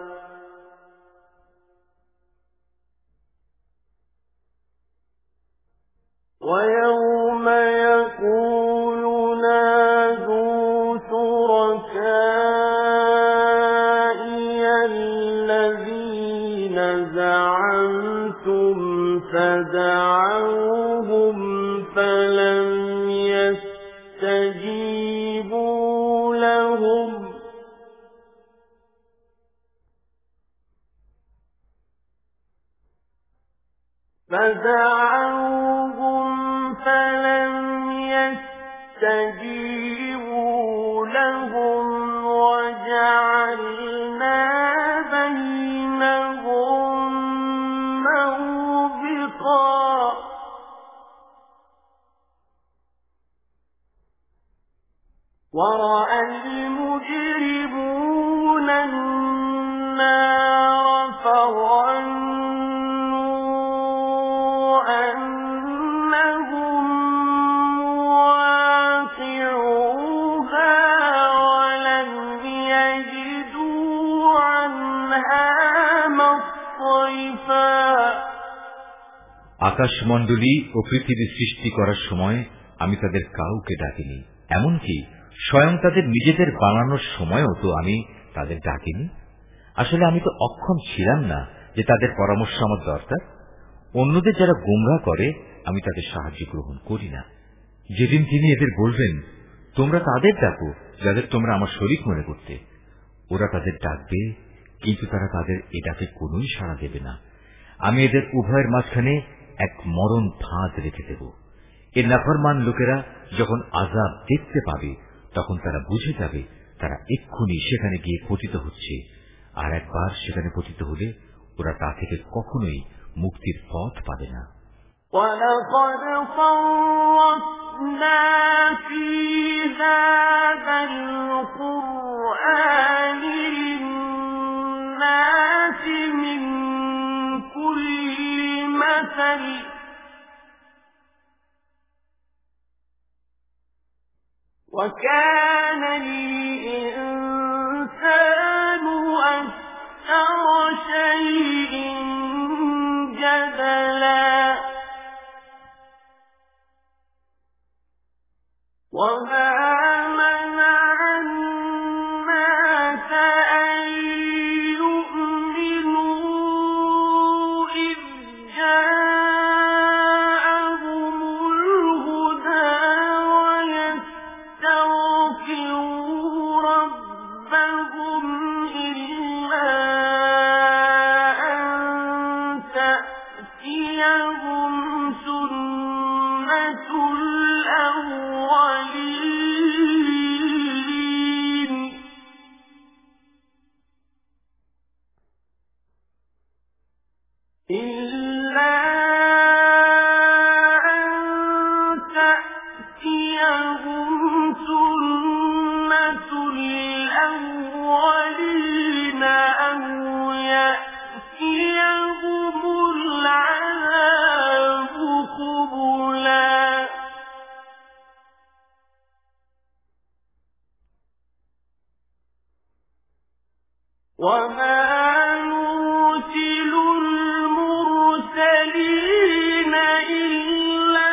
ويوم يقول نادوا شركائي الذين زعمتم فدعوهم فلم يستجيبوا لهم فدعوهم فلم يستجيبوا لهم وجعلنا بينهم موبقا ورأى المجرمون النار فظنوا أنهم واقعوها ولم يجدوا عنها مصرفا। আকাশমণ্ডলী ও পৃথিবী সৃষ্টি করার সময় আমি তাদের কাউকে ডাকিনি, এমনকি স্বয়ং তাদের নিজেদের বানানোর সময়ও তো আমি তাদের ডাকিনি। আসলে আমি তো অক্ষম ছিলাম না যে তাদের পরামর্শ আমার দরকার। অন্যদের যারা গোমরাহ করে আমি তাদের সাহায্য গ্রহণ করি না। যেদিন তিনি এদের বলবেন তোমরা তাদের ডাকো যাদের তোমরা আমার শরীক মনে করতে, ওরা তাদের ডাকবে, কিন্তু তারা তাদের এ ডাকে কোনই সাড়া দেবে না। আমি এদের উভয়ের মাঝখানে এক মরণ ফাঁদ রেখে দেব। এ নাফরমান লোকেরা যখন আযাব দেখতে পাবে তখন তারা বুঝে যাবে তারা এক্ষুনি সেখানে গিয়ে পতিত হচ্ছে, আর একবার সেখানে পতিত হলে ওরা তা থেকে কখনোই মুক্তির পথ পাবে না। وَلَقَدْ صَرَّفْنَا فِي هَذَا الْقُرْآنِ لِلنَّاسِ مِنْ كُلِّ مَثَلٍ وَكَانَ الْإِنسَانُ أَكْثَرَ شَيْءٍ جَدَلًا وَمَا مَنَعَ النَّاسَ أَن يُؤْمِنُوا إِذْ جَاءَهُمُ الْهُدَى وَيَسْتَغْفِرُوا رَبَّهُمْ إِلَّا أَن تَأْتِيَهُمْ سُنَّةُ الْأَوَّلِينَ وما نرسل المرسلين إلا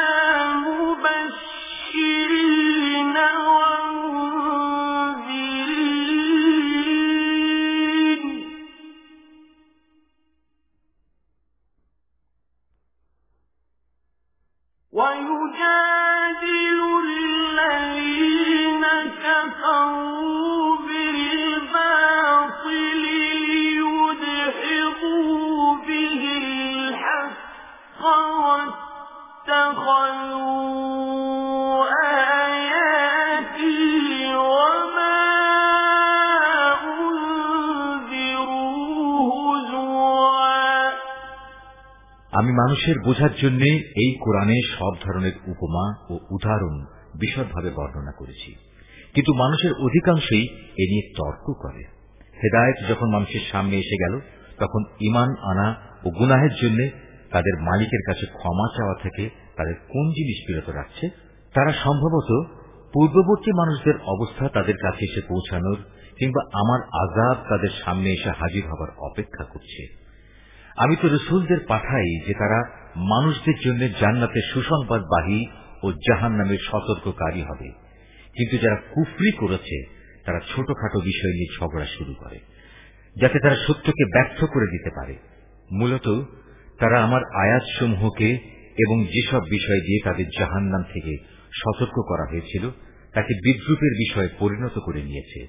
مبشرين ومنذرين ويجادل الذين كفروا بالباطل ليدحضوا به الحق واتخذوا آياتي وما أنذروا هزوا। আমি মানুষের বোঝার জন্য এই কোরআনে সব ধরনের উপমা ও উদাহরণ বিশদভাবে বর্ণনা করেছি, কিন্তু মানুষের অধিকাংশই এ নিয়ে তর্ক করে। হেদায়েত যখন মানুষের সামনে এসে গেল, তখন ঈমান আনা ও গুনাহের জন্য তাদের মালিকের কাছে ক্ষমা চাওয়া থেকে তাদের কোন জিনিস বিরত রাখছে? তারা সম্ভবত পূর্ববর্তী মানুষদের অবস্থা তাদের কাছে এসে পৌঁছানোর কিংবা আমার আযাব তাদের সামনে এসে হাজির হবার অপেক্ষা করছে। আমি তো রাসূলদের পাঠাই যে তারা মানুষদের জন্য জান্নাতের সুসংবাদবাহী ও জাহান্নামের সতর্ককারী হবে, কিন্তু যারা কুফরি করেছে তারা ছোটখাটো বিষয় নিয়ে ঝগড়া শুরু করে, যাতে তারা সত্যকে ব্যর্থ করে দিতে পারে। মূলত তারা আমার আয়াতসমূহকে এবং যেসব বিষয় দিয়ে তাদের জাহান্নাম থেকে সতর্ক করা হয়েছিল তাকে বিদ্রূপের বিষয়ে পরিণত করে নিয়েছে।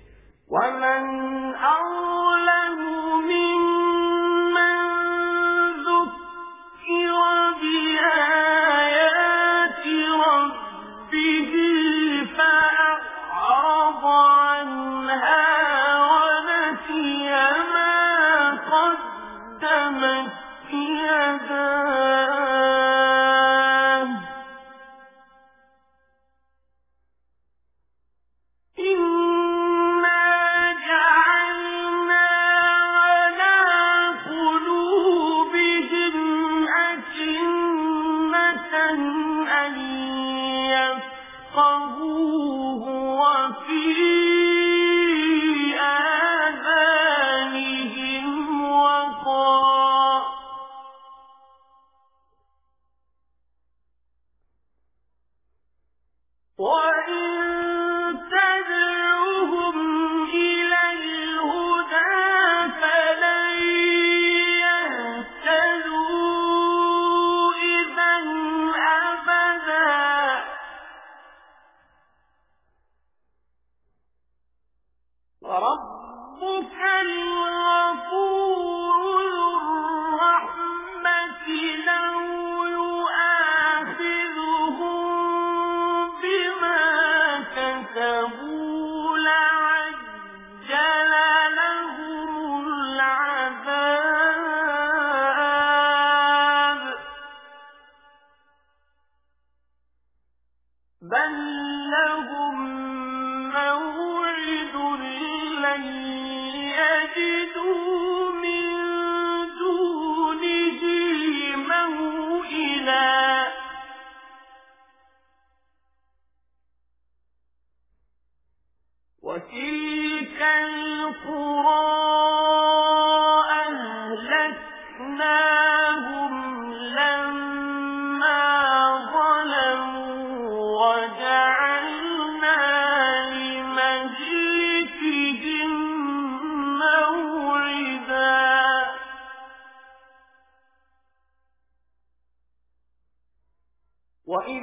وإذ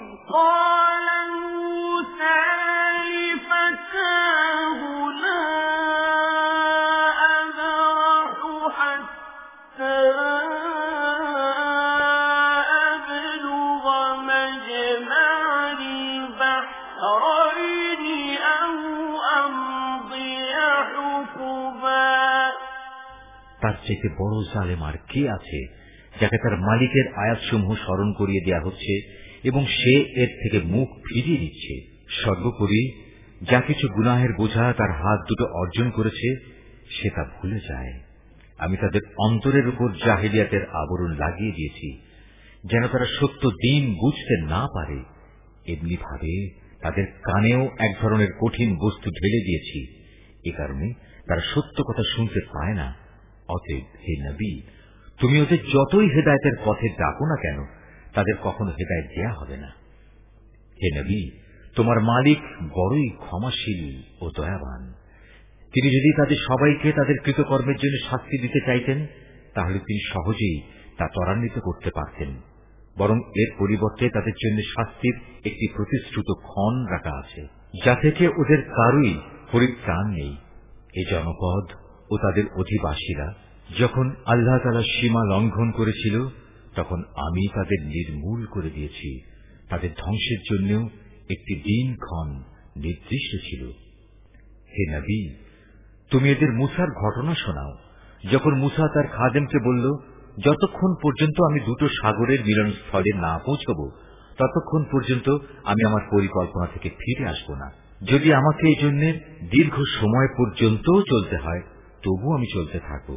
قال موسى لفتاه لا أبرح حتى أبلغ مجمع البحرين أو أمضي حقبا। তার চেয়ে বড় জালেম আর কে আছে যাকে তার মালিকের আয়াতসমূহ স্মরণ করিয়ে দেয়া হচ্ছে এবং সে এর থেকে মুখ ফিরিয়ে দিচ্ছে। সর্বোপরি যা কিছু গুনাহের বোঝা তার হাত দুটো অর্জন করেছে সে তা ভুলে যায়। আমি তাদের অন্তরের উপর জাহিলিয়াতের আবরণ লাগিয়ে দিয়েছি যেন তারা সত্য দিন বুঝতে না পারে। এমনি ভাবে তাদের কানেও এক ধরনের কঠিন বস্তু ঢেলে দিয়েছি। এ কারণে তারা সত্য কথা শুনতে পায় না। অতএব হে নবী, তুমি ওদের যতই হেদায়েতের পথে ডাকো না কেন, তাদের কখনো হেদায়েত দেয়া হবে না। হে নবী, তোমার মালিক বড়ই ক্ষমাশীল ও দয়াবান। তিনি যদি তাদের সবাইকে তাদের কৃতকর্মের জন্য শাস্তি দিতে চাইতেন, তাহলে তিনি সহজেই তা ত্বরান্বিত করতে পারতেন। বরং এর পরিবর্তে তাদের জন্য শাস্তির একটি প্রতিশ্রুত ক্ষণ রাখা আছে, যা থেকে ওদের কারুই পরিত্রাণ নেই। এই জনপদ ও তাদের অধিবাসীরা যখন আল্লাহ তাআলার সীমা লঙ্ঘন করেছিল, তখন আমি তাদের নির্মূল করে দিয়েছি। তাদের ধ্বংসের জন্যও একটি দিনক্ষণ নির্দিষ্ট ছিল। হে নবী, তুমি এদের মূসার ঘটনা শোনাও। যখন মূসা তার খাদেমকে বলল, যতক্ষণ পর্যন্ত আমি দুটো সাগরের মিলনস্থলে না পৌঁছব, ততক্ষণ পর্যন্ত আমি আমার পরিকল্পনা থেকে ফিরে আসব না। যদি আমাকে এই জন্য দীর্ঘ সময় পর্যন্ত চলতে হয়, তবু আমি চলতে থাকব।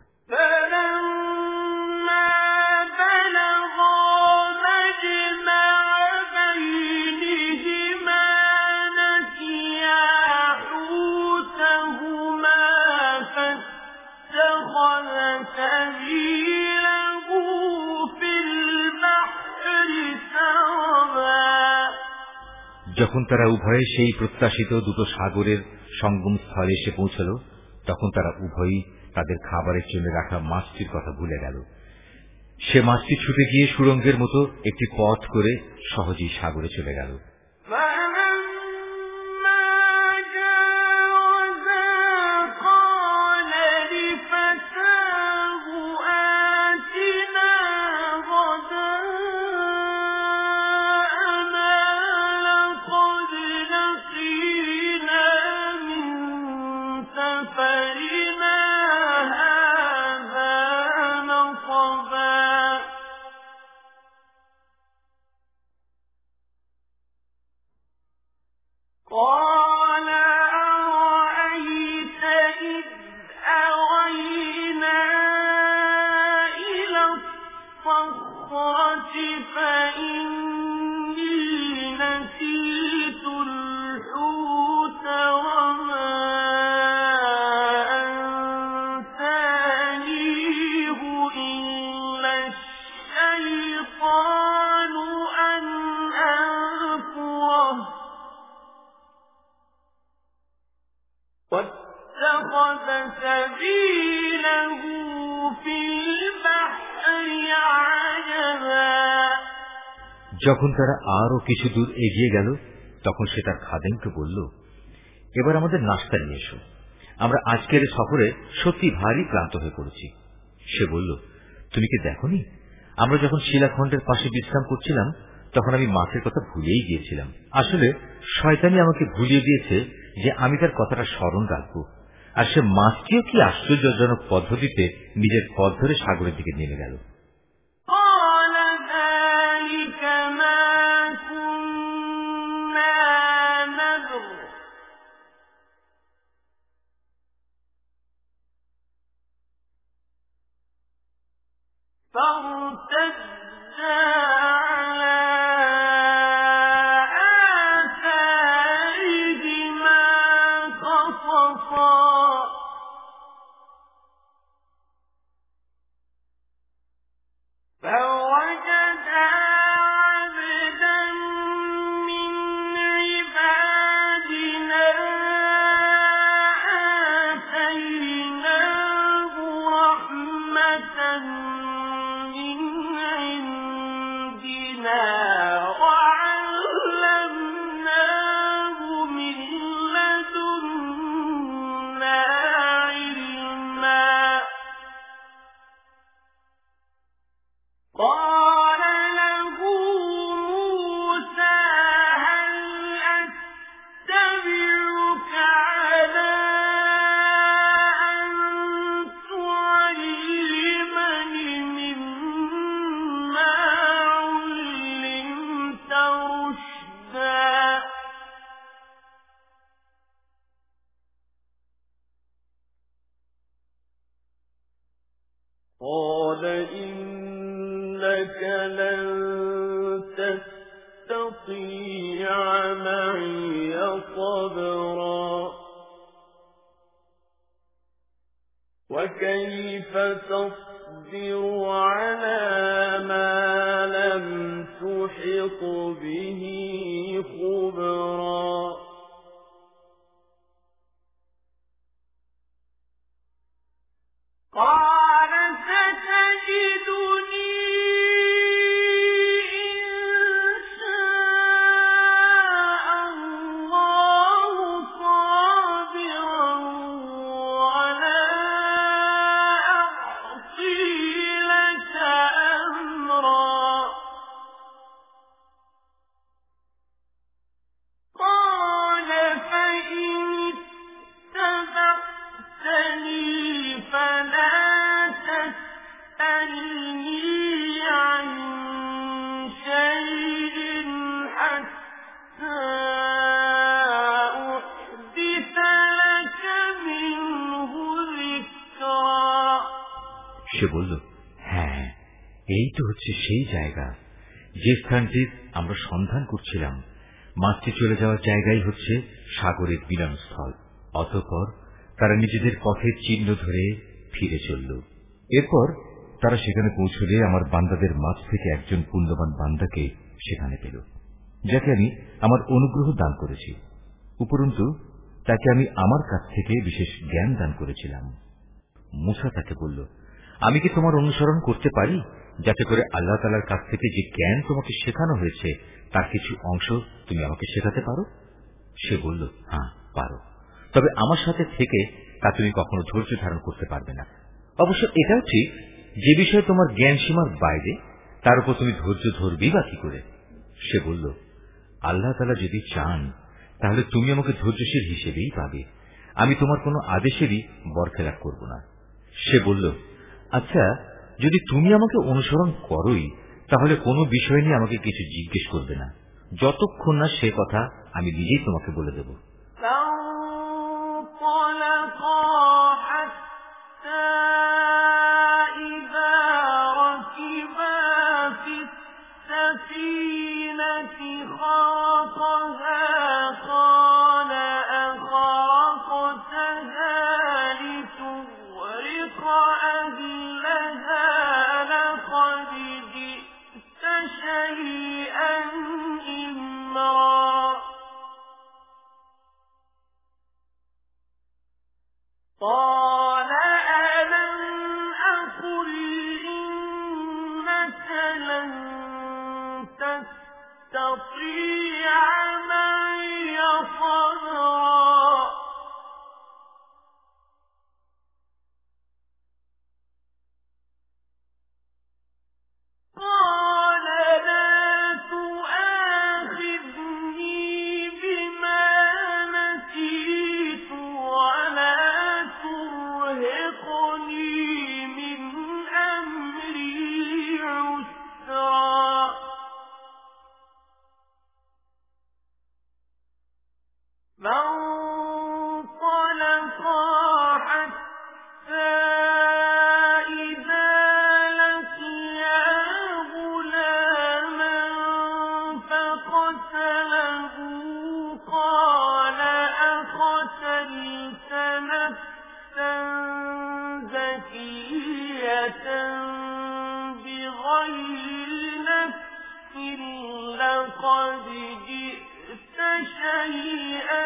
যখন তারা উভয়ে সেই প্রত্যাশিত দুটো সাগরের সঙ্গম স্থলে এসে পৌঁছল, তখন তারা উভয়ই তাদের খাবারের জন্য রাখা মাছটির কথা ভুলে গেল। সে মাছটি ছুটে গিয়ে সুড়ঙ্গের মতো একটি পথ করে সহজেই সাগরে চলে গেল। যখন তারা আরো কিছু দূর এগিয়ে গেল, তখন সে তার খাদেমকে বলল, এবার আমাদের নাস্তা নিয়ে এসো। আমরা আজকের সফরে সত্যি ভারী ক্লান্ত হয়ে পড়েছি। সে বলল, তুমি কি দেখোনি, আমরা যখন শিলাখণ্ডের পাশে বিশ্রাম করছিলাম, তখন আমি মাছের কথা ভুলেই গিয়েছিলাম। আসলে শয়তানি আমাকে ভুলিয়ে দিয়েছে যে আমি তার কথাটা স্মরণ রাখব। আর সে মাছটিও কি আশ্চর্যজনক পদ্ধতিতে নিজের পথ ধরে সাগরের দিকে নেমে গেল। وكيف تصبر على ما لم تحط به خبرا قال ستجدني সে বলল, হ্যাঁ, এই তো হচ্ছে সেই জায়গা যে স্থানটির আমরা সন্ধান করছিলাম। মাছটি চলে যাওয়ার জায়গাই হচ্ছে সাগরের মিলনস্থল। অতঃপর তারা নিজেদের পথের চিহ্ন ধরে ফিরে চলল। এরপর তারা সেখানে পৌঁছলে আমার বান্দাদের মাঝ থেকে একজন পুণ্যবান বান্দাকে সেখানে পেল, যাকে আমি আমার অনুগ্রহ দান করেছি। উপরন্তু তাকে আমি আমার কাছ থেকে বিশেষ জ্ঞান দান করেছিলাম। মূসা তাকে বলল, আমি কি তোমার অনুসরণ করতে পারি, যাতে করে আল্লাহ তাআলার কাছ থেকে যে জ্ঞান তোমাকে শেখানো হয়েছে তার কিছু অংশ তুমি আমাকে শেখাতে পারো? সে বলল, হ্যাঁ পারো, তবে আমার সাথে থেকে তা তুমি কখনো ধৈর্য ধারণ করতে পারবে না। অবশ্য এটাও ঠিক, যে বিষয়ে তোমার জ্ঞান সীমার বাইরে তার উপর তুমি ধৈর্য ধরবি বা কি করে? সে বলল, আল্লাহ তাআলা যদি চান তাহলে তুমি আমাকে ধৈর্যশীল হিসেবেই পাবে। আমি তোমার কোনো আদেশেরই বরখেলাপ করব না। সে বলল, আচ্ছা, যদি তুমি আমাকে অনুসরণ করোই তাহলে কোনো বিষয় নিয়ে আমাকে কিছু জিজ্ঞেস করবে না, যতক্ষণ না সে কথা আমি নিজেই তোমাকে বলে দেব। قال ألم أقل إنك لن تستطيع معي صبرا قال لا تؤاخذني بما نسيت ولا ترهقني من أمري عسرا فانطلقا حتى إذا لقيا غلاما فقتله قال أقتلت نفسا زكية بغير نفس لقد جئت شيئا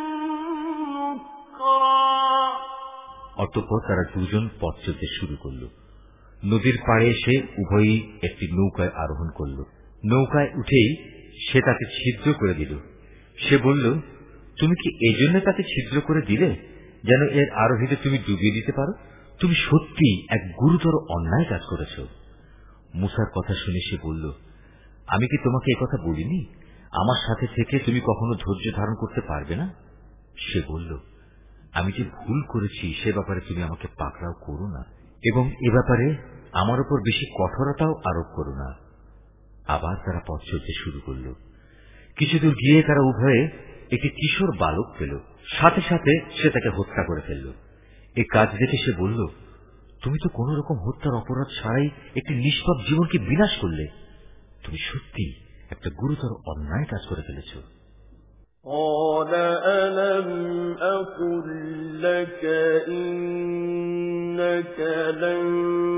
نكرا অতঃপর তারা দুজন পথ চলতে শুরু করল। নদীর পাড়ে এসে উভয়ই একটি নৌকায় আরোহণ করল। নৌকায় উঠেই সে তাকে ছিদ্র করে দিল। সে বলল, তুমি কি এজন্য তাকে ছিদ্র করে দিলে যেন এর আরোহীদের তুমি ডুবিয়ে দিতে পারো? তুমি সত্যি এক গুরুতর অন্যায় কাজ করেছ। মূসার কথা শুনে সে বলল, আমি কি তোমাকে একথা বলিনি আমার সাথে থেকে তুমি কখনো ধৈর্য ধারণ করতে পারবে না? সে বলল, আমি যে ভুল করেছি সে ব্যাপারে তুমি আমাকে পাকড়াও করো না, এবং এ ব্যাপারে আমার উপর বেশি কঠোরতাও আরোপ করো না। আবার তারা পথ চলতে শুরু করল। কিছুদূর গিয়ে তারা উভয়ে একটি কিশোর বালক পেল। সাথে সাথে সে তাকে হত্যা করে ফেলল। এই কাজ দেখে সে বলল, তুমি তো কোন রকম হত্যার অপরাধ ছাড়াই একটি নিষ্পাপ জীবনকে বিনাশ করলে। তুমি সত্যি একটা গুরুতর অন্যায় কাজ করে ফেলেছ। قال ألم أقل لك إنك لن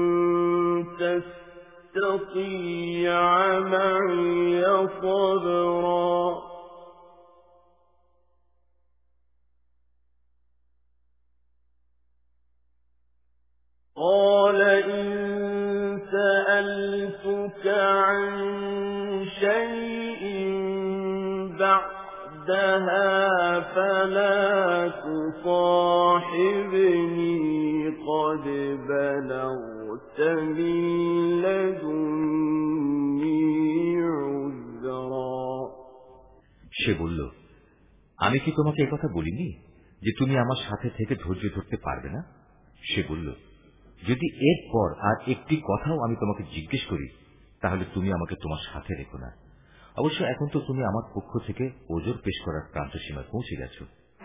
تستطيع معي صبرا قال إن سألتك عن شيء بعدها فلا تصاحبني قد بلغت من لدني عذرا সে বলল, আমি কি তোমাকে একথা বলিনি যে তুমি আমার সাথে থেকে ধৈর্য ধরতে পারবে না? সে বলল, যদি এরপর আর একটি কথাও আমি তোমাকে জিজ্ঞেস করি তাহলে তুমি আমাকে তোমার সাথে রেখো না। অবশ্য এখন তো তুমি আমার পক্ষ থেকে ওজর পেশ করার প্রান্ত সীমায় পৌঁছে গেছো।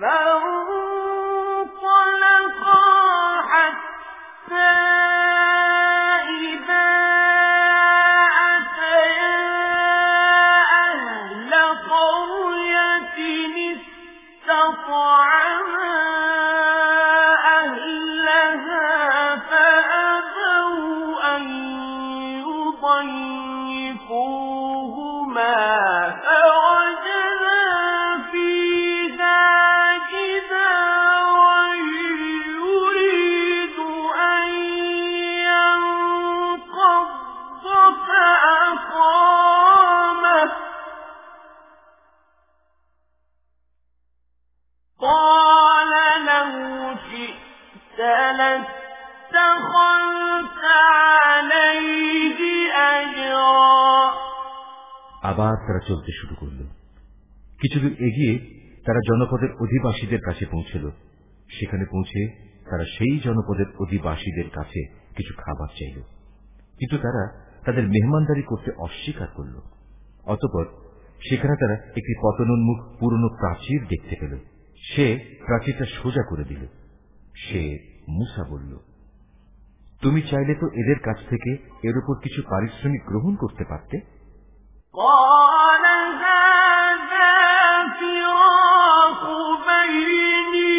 আবার তারা চলতে শুরু করল। কিছুদূর এগিয়ে তারা জনপদের অধিবাসীদের কাছে পৌঁছল। সেখানে পৌঁছে তারা সেই জনপদের অধিবাসীদের কাছে কিছু খাবার চাইল, কিন্তু তারা তাদের মেহমানদারি করতে অস্বীকার করল। অতঃপর সেখানে তারা একটি পতনোন্মুখ পুরনো প্রাচীর দেখতে পেল। সে প্রাচীরটা সোজা করে দিল। সে মূসা বলল, তুমি চাইলে তো এদের কাছ থেকে এর উপর কিছু পারিশ্রমিক গ্রহণ করতে পারতে। قال هذا فراق بيني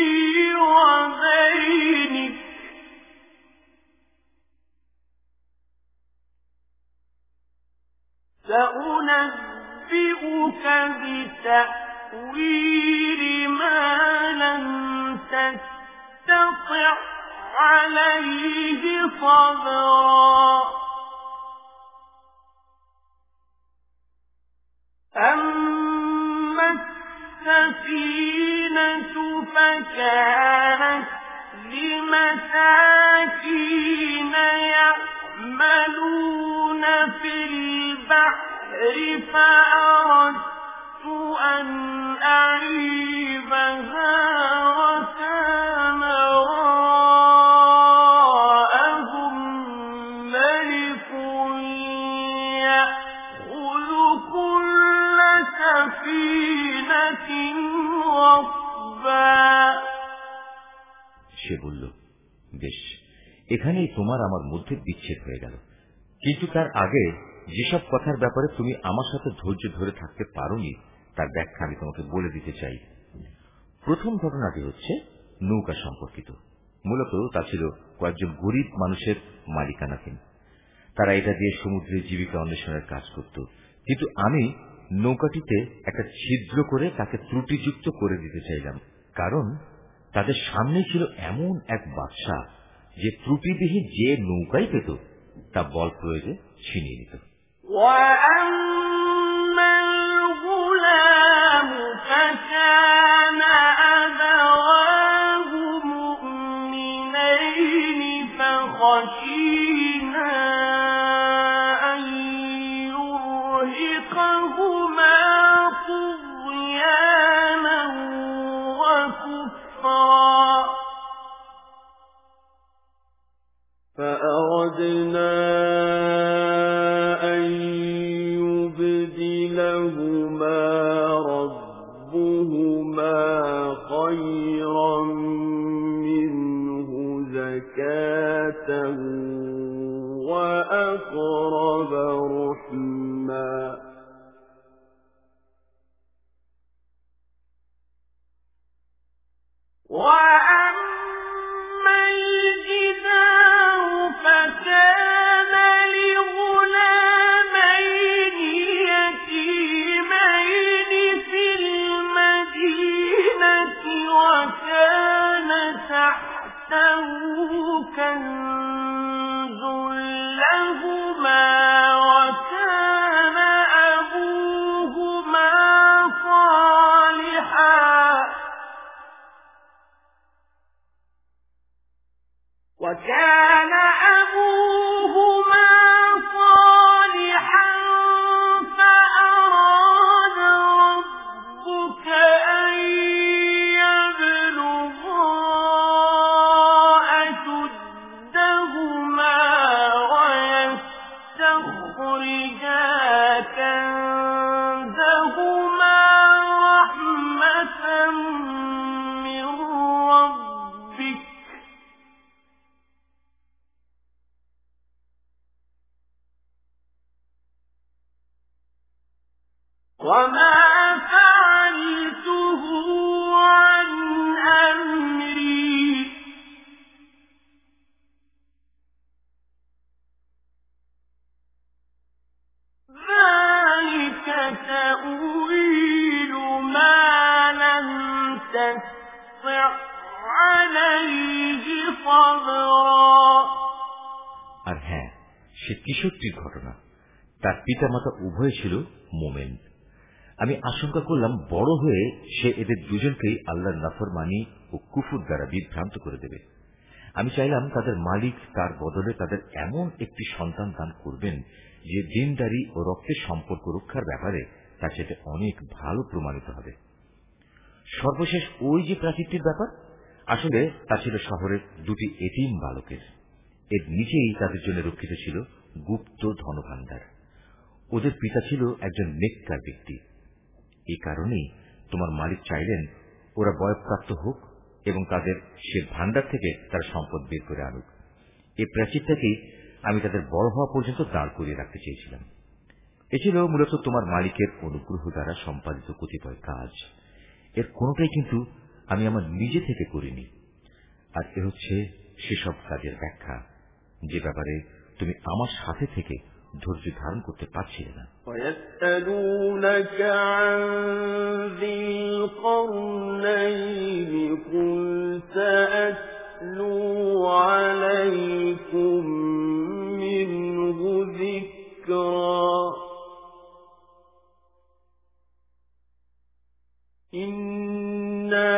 وبينك سأنبئك بتأويل ما لم تستطع عليه صبرا أما السفينة فكانت لمساكين يعملون في البحر فأردت أن أعيبها وكان وراءهم ملك يأخذ كل سفينة غصبا সে বলল, বেশ, এখানেই তোমার আমার মধ্যে বিচ্ছেদ হয়ে গেল। কিন্তু তার আগে যেসব কথার ব্যাপারে তুমি আমার সাথে ধৈর্য ধরে থাকতে পারোনি তার ব্যাখ্যা আমি তোমাকে বলে দিতে চাই। প্রথম ঘটনাটি হচ্ছে নৌকা সম্পর্কিত। মূলত তা ছিল কয়েকজন গরিব মানুষের মালিকানাধীন। তারা এটা দিয়ে সমুদ্রে জীবিকা অন্বেষণের কাজ করত, কিন্তু আমি নৌকাটিতে একটা ছিদ্র করে তাকে ত্রুটিযুক্ত করে দিতে চাইলাম, কারণ তাদের সামনে ছিল এমন এক বাদশা যে ত্রুটিবিহীন যে নৌকাই পেত তা বল প্রয়োগে ছিনিয়ে নিত। فأردنا أن يبدلهما ربهما خيرا منه زكاة وأقرب رحما تحته كنز لهما وكان أبوهما صالحا وكان أبوهما صالحا فأراد ربك أن يبلغا أشدهما ويستخرجا كنزهما رحمة من ربك وما فعلته عن أمري ذلك تأويل ما لم تستطع عليه صبرا আর হ্যাঁ, সে কিশোরটির ঘটনা। তার পিতামাতা উভয় ছিল মোমেন। আমি আশঙ্কা করলাম বড় হয়ে সে এদের দুজনকেই আল্লাহর নাফরমানি ও কুফর দ্বারা বিভ্রান্ত করে দেবে। আমি চাইলাম তাদের মালিক তার বদলে তাদের এমন একটি সন্তান দান করবেন যে দিনদারি ও রক্তের সম্পর্ক রক্ষার ব্যাপারে তার সাথে অনেক ভালো প্রমাণিত হবে। সর্বশেষ ওই যে প্রাচীরটির ব্যাপার, আসলে তা ছিল শহরের দুটি এতিম বালকের। এর নিচেই তাদের জন্য রক্ষিত ছিল গুপ্ত ধনভাণ্ডার। ওদের পিতা ছিল একজন নেককার ব্যক্তি। এই কারণেই তোমার মালিক চাইলেন ওরা বয়ঃপ্রাপ্ত হোক এবং তাদের সে ভাণ্ডার থেকে তার সম্পদ বের করে আনুক। এই প্রাচীরটাকেই আমি তাদের বড় হওয়া পর্যন্ত দাঁড় করিয়ে রাখতে চেয়েছিলাম। এ ছিল মূলত তোমার মালিকের অনুগ্রহ দ্বারা সম্পাদিত কতিপয় কাজ। এর কোনটাই কিন্তু আমি আমার নিজে থেকে করিনি। আর এ হচ্ছে সেসব কাজের ব্যাখ্যা যে ব্যাপারে তুমি আমার সাথে থেকে ধৈর্য ধারণ করতে পারছিলে না। وَيَسْأَلُونَكَ عَنْ ذِي الْقَرْنَيْنِ قُلْ سَأَتْلُو عَلَيْكُمْ مِنْهُ ذِكْرًا إِنَّا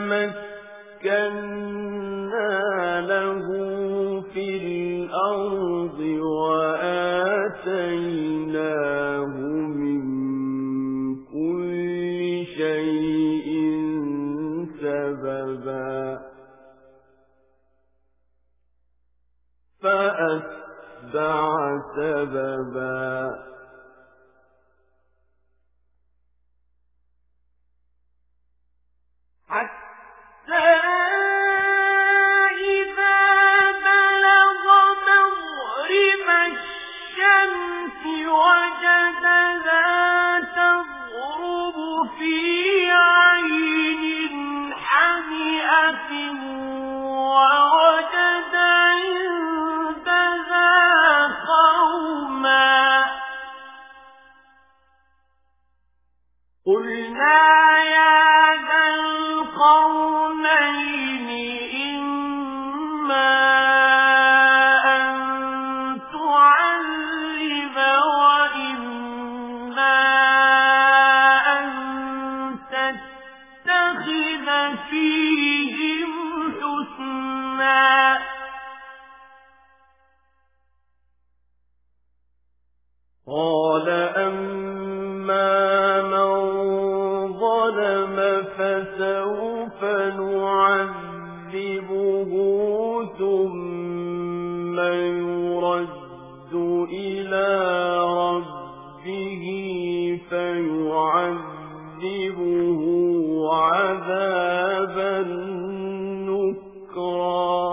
مَكَّنَّا لَهُ فِي الْأَرْضِ وَآتَيْنَاهُ مِنْ كُلِّ شَيْءٍ سَبَبًا فَأَتْبَعَ سَبَبًا حَتَّى وجدها تغرب في عين حمئة ووجد عندها قوما قلنا يا ذا القرنين إما فيهم حسنا قال أما من ظلم فسوف نعذبه ثم يرد إلى ربه فيعذبه عذابا نكرا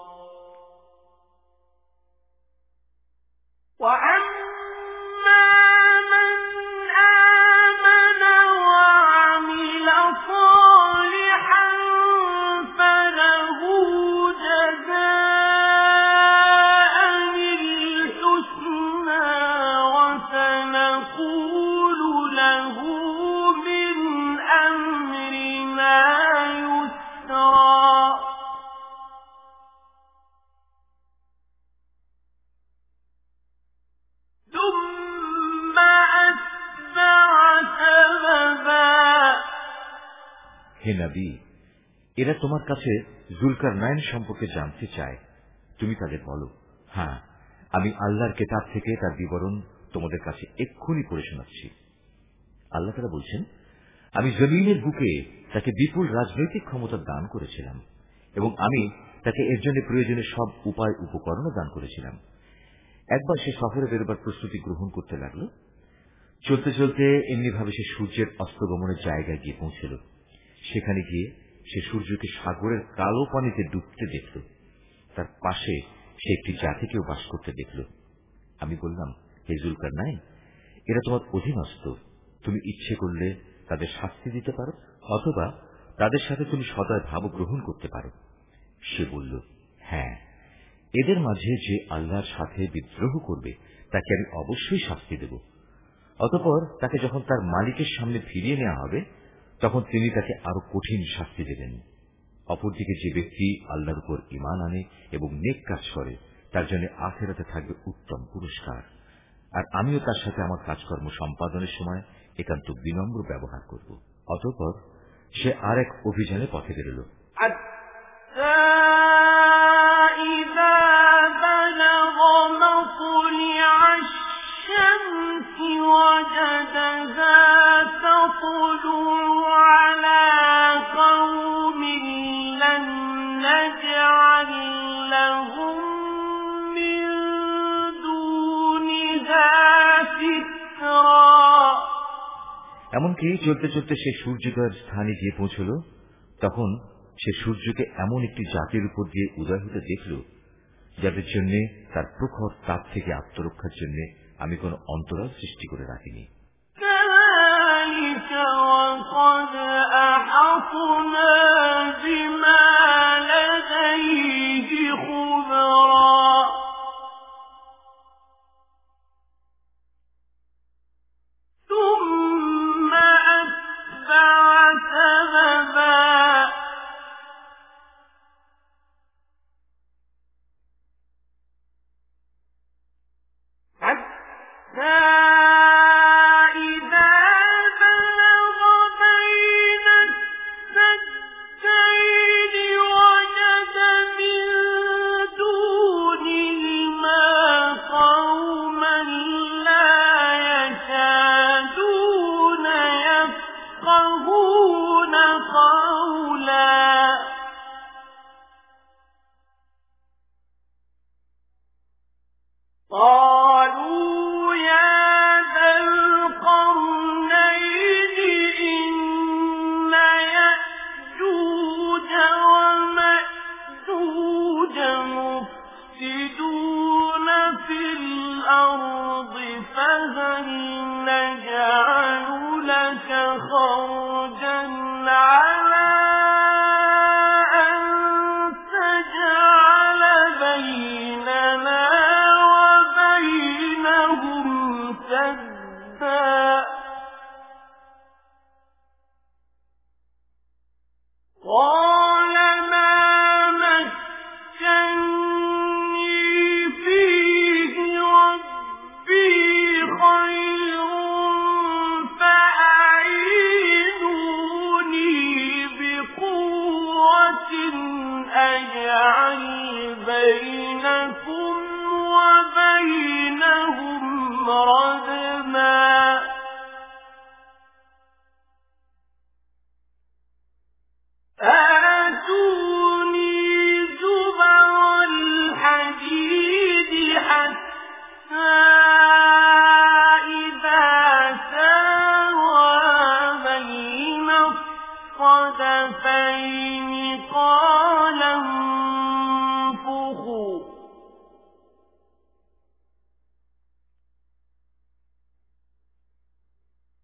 وأما من آمن وعمل صالحا فله جزاء الحسنى وسنقول له من أمره হে নবী, এরা তোমার কাছে যুলকারনাইন সম্পর্কে জানতে চায়। তুমি তাদের বলো, হ্যাঁ, আমি আল্লাহর কিতাব থেকে তার বিবরণ তোমাদের কাছে এক্ষুনি পড়ে শোনাচ্ছি। আল্লাহ তাআলা বলছেন, আমি জমিনের বুকে তাকে বিপুল রাজনৈতিক ক্ষমতা দান করেছিলাম এবং আমি তাকে এর জন্য প্রয়োজনীয় সব উপায় উপকরণও দান করেছিলাম। একবার সে শহরে বেরোবার প্রস্তুতি গ্রহণ করতে লাগল। চলতে চলতে এমনিভাবে সে সূর্যের অস্তগমনের জায়গায় গিয়ে পৌঁছল। সেখানে গিয়ে সে সূর্যকে সাগরের কালো পানিতে ডুবতে দেখল। তার পাশে সে একটি জাতিকেও বাস করতে দেখল। আমি বললাম, হে যুলকারনাইন, এরা তোমার অধীনস্থ। তুমি ইচ্ছে করলে তাদের শাস্তি দিতে পারো, অথবা তাদের সাথে তুমি সদয় ভাব গ্রহণ করতে পারো। সে বলল, হ্যাঁ, এদের মাঝে যে আল্লাহর সাথে বিদ্রোহ করবে তাকে আমি অবশ্যই শাস্তি দেব। অতঃপর তাকে যখন তার মালিকের সামনে ফিরিয়ে নেওয়া হবে, তখন তিনি তাকে আরো কঠিন শাস্তি দেবেন। অপরদিকে যে ব্যক্তি আল্লাহর উপর ঈমান আনে এবং নেক কাজ করে, তার জন্য আখিরাতে থাকবে উত্তম পুরস্কার। আর আমিও তার সাথে আমার কাজকর্ম সম্পাদনের সময় একান্ত বিনম্র ব্যবহার করব। অতঃপর সে আর এক অভিযানে পথে বেরোল। এমনকি চলতে চলতে সে সূর্যোদয়ের স্থানে গিয়ে পৌঁছল। তখন সে সূর্যকে এমন একটি জাতির উপর দিয়ে উদয় হতে দেখল, যাদের জন্য তার প্রখর তাপ থেকে আত্মরক্ষার জন্য আমি কোন অন্তরাল সৃষ্টি করে রাখিনি।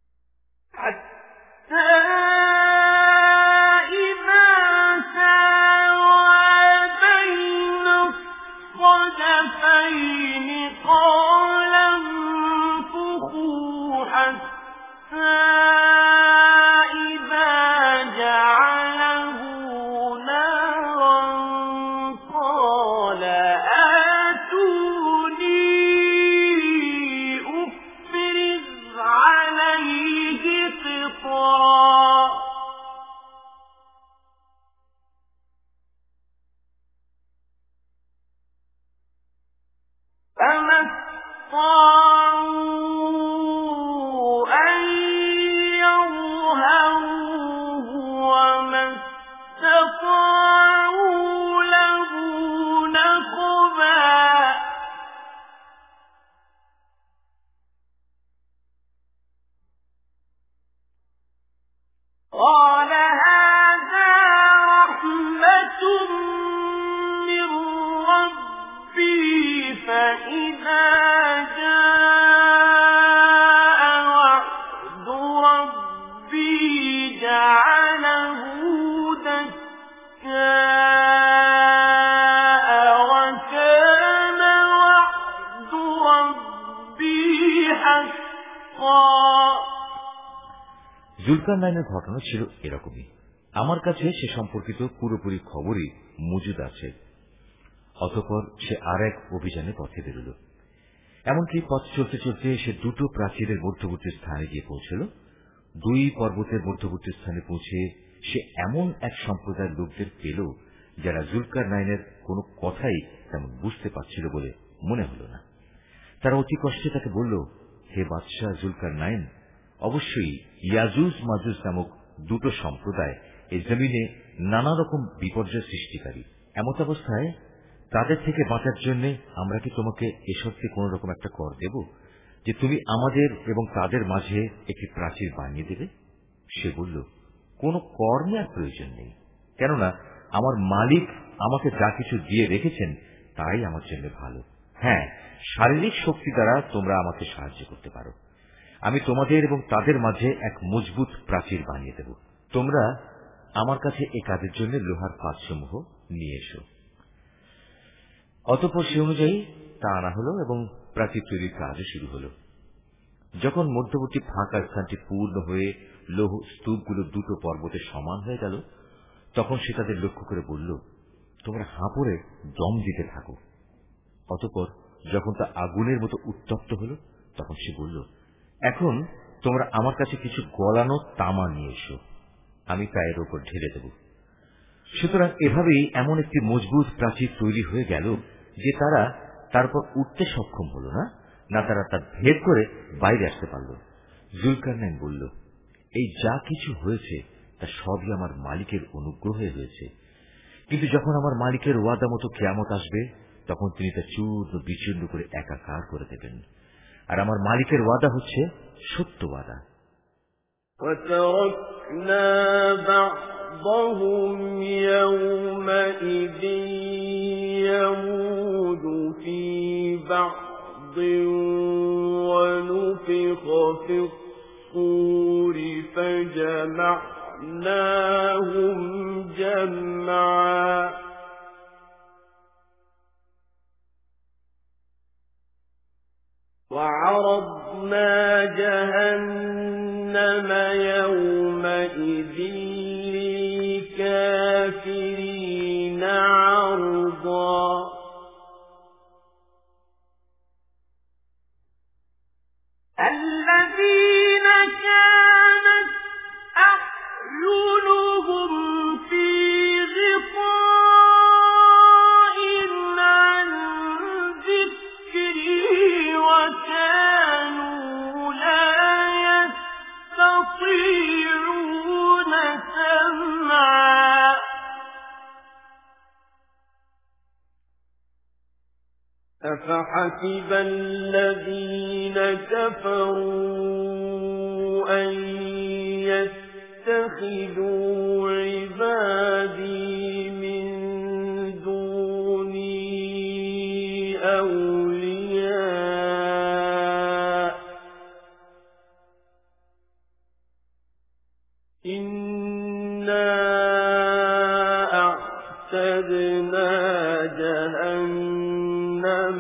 حتى إذا ساوى إذا جاء وعد ربي جعله دكاء وكان وعد ربي حقا। জুলকারনাইনের ঘটনা ছিল এরকমই। আমার কাছে সে সম্পর্কিত পুরোপুরি খবরই মজুদ আছে। অতঃপর সে আর এক অভিযানে পথে বেরোল। এমনকি পথ চলতে চলতে সে দুটো প্রাচীরের মধ্যবর্তী স্থানে গিয়ে পৌঁছল। দুই পর্বতের মধ্যবর্তী স্থানে পৌঁছে সে এমন এক সম্প্রদায়ের লোকদের পেল যারা জুলকারনাইনের কোন কথাই তেমন বুঝতে পারছিল বলে মনে হল না। তারা অতি কষ্টে তাকে বলল, হে বাদশাহ জুলকারনাইন, অবশ্যই ইয়াজুজ মাজুজ নামক দুটো সম্প্রদায় এই জমিনে নানা রকম বিপর্যয় সৃষ্টিকারী। এমত অবস্থায় তাদের থেকে বাঁচার জন্য আমরা কি তোমাকে এ সত্যি কোন রকম একটা কর দেব যে তুমি আমাদের এবং তাদের মাঝে একটি প্রাচীর বানিয়ে দেবে? সে বলল, কোন কর নেওয়ার প্রয়োজন নেই, কেননা আমার মালিক আমাকে যা কিছু দিয়ে রেখেছেন তাই আমার জন্য ভালো। হ্যাঁ, শারীরিক শক্তি দ্বারা তোমরা আমাকে সাহায্য করতে পারো। আমি তোমাদের এবং তাদের মাঝে এক মজবুত প্রাচীর বানিয়ে দেব। তোমরা আমার কাছে এই কাজের জন্য লোহার পাতসমূহ নিয়ে এসো। অতঃপর সে অনুযায়ী তা আনা হল এবং প্রাচীর তৈরির কাজও শুরু হল। যখন মধ্যবর্তী ফাঁকা স্থানটি পূর্ণ হয়ে লৌহ স্তূপগুলো দুটো পর্বতে সমান হয়ে গেল, তখন সে তাদের লক্ষ্য করে বলল, তোমরা হাঁপড়ে দম দিতে থাকো। অতঃপর যখন তা আগুনের মতো উত্তপ্ত হল, তখন সে বলল, এখন তোমরা আমার কাছে কিছু গলানো তামা নিয়ে এসো, আমি তা এর ওপর ঢেলে দেব। সুতরাং এভাবেই এমন একটি মজবুত প্রাচীর তৈরি হয়ে গেল যে তারা তারপর উঠতে সক্ষম হল না, না তারা তা ভেদ করে বাইরে আসতে পারল। জুলকারনাইন বলল, এই যা কিছু হয়েছে তা সবই আমার মালিকের অনুগ্রহে হয়েছে, কিন্তু যখন আমার মালিকের ওয়াদা মতো কিয়ামত আসবে তখন তিনি তা চূর্ণ বিচূর্ণ করে একাকার করে দেবেন। আর আমার মালিকের ওয়াদা হচ্ছে সত্য ওয়াদা। وَتَرَكْنَا بَعْضَهُمْ يَوْمَئِذٍ يَمُوجُ فِي بَعْضٍ وَنُفِخَ فِي الصُّورِ فَجَمَعْنَاهُمْ جَمْعًا وَعَرَضْنَا جَهَنَّمَ يَوْمَئِذٍ لِلْكَافِرِينَ عَرْضًا الَّذِينَ كَانَتْ أَعْيُنُهُمْ فِي غِطَاءٍ عَن ذِكْرِي وَكَانُوا لَا يَسْتَطِيعُونَ سَمْعًا أَفَحَسِبَ الَّذِينَ كَفَرُوا أَن يَتَّخِذُوا عِبَادِي مِن دُونِي أَوْلِيَاءَ إِنَّا أَعْتَدْنَا جَهَنَّمَ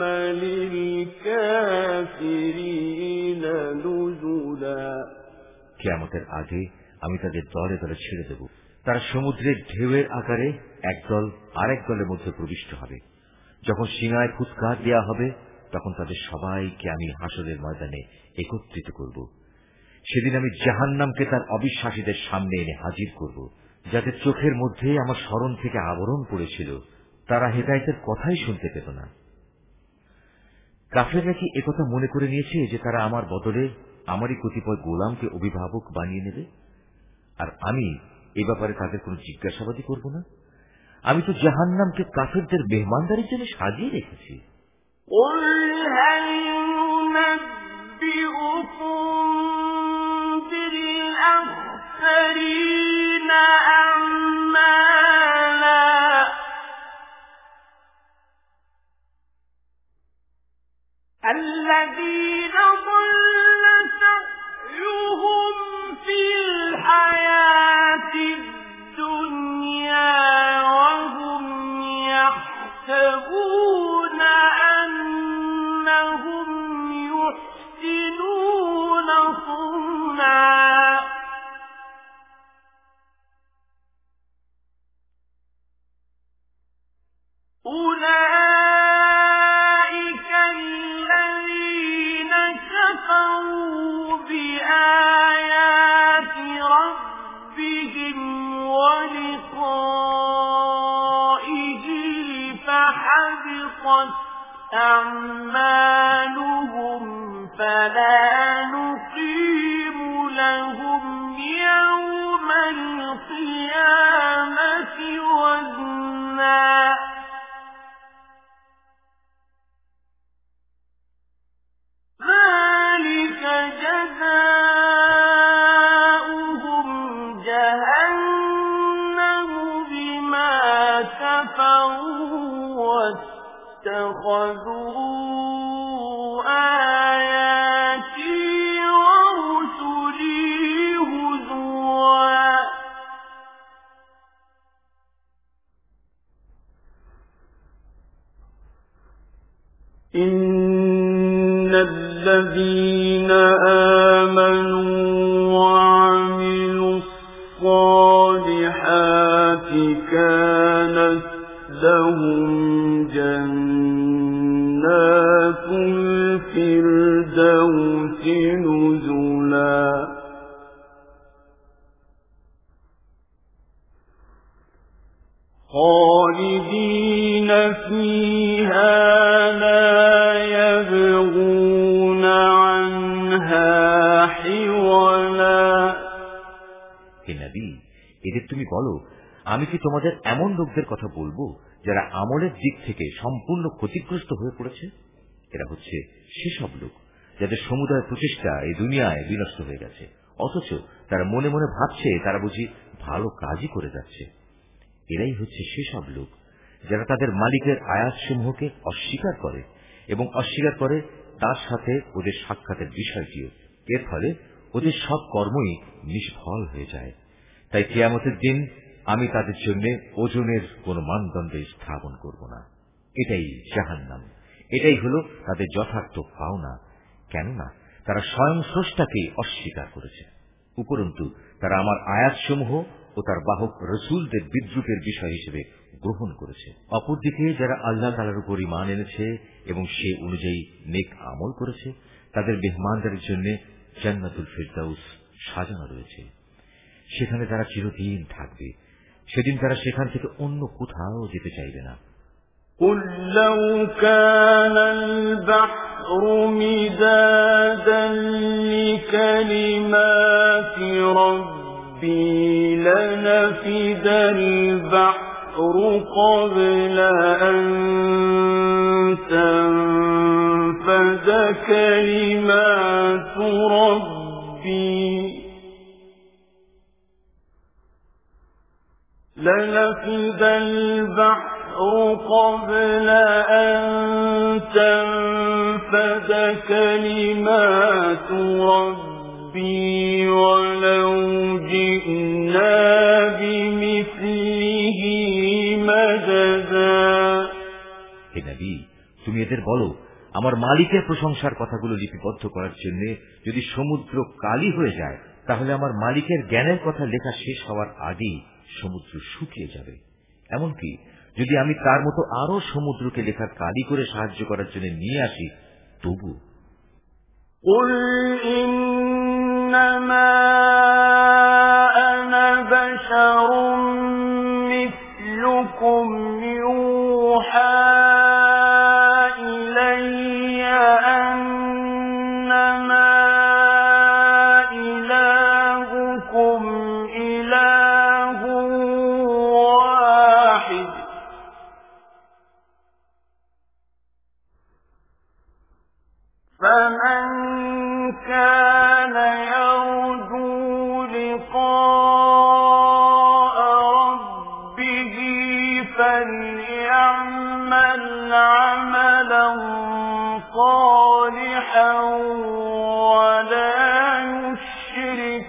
لِلْكَافِرِينَ نُزُلًا কিয়ামতের আগে আমি তাদের দলে দলে ছেড়ে দেব। তারা সমুদ্রের ঢেউয়ের আকারে একদল আরেক দলের মধ্যে প্রবিষ্ট হবে। যখন সিনায় ফুৎকার দেওয়া হবে তখন তাদের সবাইকে আমি হাসরের ময়দানে একত্রিত করব। সেদিন আমি জাহান্নামকে তার অবিশ্বাসীদের সামনে এনে হাজির করব, যাদের চোখের মধ্যে আমার স্মরণ থেকে আবরণ পড়েছিল। তারা হেদায়েতের কথাই শুনতে পেত না। কাফেররা কি একথা মনে করে নিয়েছে যে তারা আমার বদলে আমারই কতিপয় গোলামকে অভিভাবক বানিয়ে নেবে, আর আমি এ ব্যাপারে তাদের কোন জিজ্ঞাসাবাদই করব না? আমি তো জাহান্নামকে কাফেরদের মেহমানদারির জন্য সাজিয়ে রেখেছি। الذين ضل سعيهم في الحياة الدنيا وهم يحسبون أنهم يحسنون صنعا أولئك الذين كفروا بآيات ربهم ولقائه فحبطت أعمالهم فلا نقيم لهم يوم القيامة وزنا ذلك جزاؤهم جهنم بما كفروا واتخذوا آياتي ورسلي هزوا إن الذين آمنوا وعملوا الصالحات كانت لهم جنات الفردوس نزلا خالدين فيها لا يبغون عنها حولا হে নবী, এদের তুমি বলো, আমি কি তোমাদের এমন লোকদের কথা বলবো যারা আমলের দিক থেকে সম্পূর্ণ ক্ষতিগ্রস্ত হয়ে পড়েছে? এরা হচ্ছে সেসব লোক যাদের সমুদায় প্রচেষ্টা এই দুনিয়ায় বিনষ্ট হয়ে গেছে, অথচ তারা মনে মনে ভাবছে তারা বুঝি ভালো কাজই করে যাচ্ছে। এরাই হচ্ছে সেসব লোক যারা তাদের মালিকের আয়াতসমূহকে অস্বীকার করে এবং অস্বীকার করে তার সাথে ওদের সাক্ষাতের বিষয়টিও। এর ফলে ওদের সব কর্মই নিষ্ফল হয়ে যায়। তাই কিয়ামতের দিন আমি তাদের জন্য ওজনের কোন মানদণ্ড স্থাপন করব না। এটাই জাহান্নাম, এটাই হল তাদের যথার্থ পাওনা। কেননা তারা স্বয়ং স্রষ্টাকে অস্বীকার করেছে, উপরন্তু তারা আমার আয়াতসমূহ ও তার বাহক রসুলদের বিদ্রুপের বিষয় হিসেবে গ্রহণ করেছে। অপরদিকে যারা আল্লাহ তাআলার উপর ঈমান এনেছে এবং সে অনুযায়ী নেক আমল করেছে, তাদের মেহমানদারির জন্য জান্নাতুল ফিরদাউস সাজানো রয়েছে। সেখানে তারা চিরদিন থাকবে। সেদিন তারা সেখান থেকে অন্য কোথাও যেতে চাইবে না। قُل لَّوْ كَانَ الْبَحْرُ مِدَادًا لِّكَلِمَاتِ رَبِّي لَنَفِدَ الْبَحْرُ قَبْلَ أَن تَنفَدَ كَلِمَاتُ رَبِّي لَنَفِدَ الْبَحْرُ قبل أن تنفد كلمات ربي ولو جئنا بمثله مددا হে নবী, তুমি এদের বলো, আমার মালিকের প্রশংসার কথাগুলো লিপিবদ্ধ করার জন্য যদি সমুদ্র কালি হয়ে যায়, তাহলে আমার মালিকের জ্ঞানের কথা লেখা শেষ হওয়ার আগেই সমুদ্র শুকিয়ে যাবে। এমনকি যদি আমি তার মতো আরো সমুদ্রকে লেখার কালি করে সাহায্য করার জন্য নিয়ে আসি, তবু قُلْ إِنَّمَا أَنَا بَشَرٌ مِثْلُكُمْ يُوحَى إِلَيَّ أَنَّمَا إِلَٰهُكُمْ إِلَٰهٌ وَاحِدٌ فَمَن كَانَ يَرْجُو لِقَاءَ رَبِّهِ فَلْيَعْمَلْ عَمَلًا صَالِحًا شيئا ولا يشرك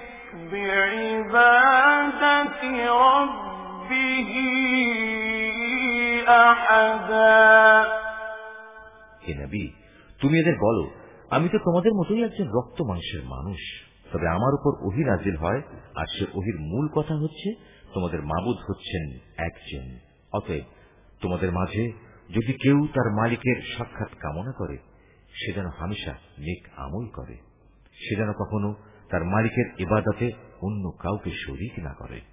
بعبادة ربه أحدا হে নবী, তুমি এদের বলো, আমি তো তোমাদের মতোই একজন রক্ত মাংসের মানুষ, তবে আমার উপর ওহী নাজিল হয়, আর সে ওহীর মূল কথা হচ্ছে তোমাদের মাবুদ হচ্ছেন একজন। অতএব তোমাদের মাঝে যদি কেউ তার মালিকের সাক্ষাৎ কামনা করে, সে যেন হামেশা নেক আমল করে, সে যেন কখনো তার মালিকের ইবাদতে অন্য কাউকে শরীক না করে।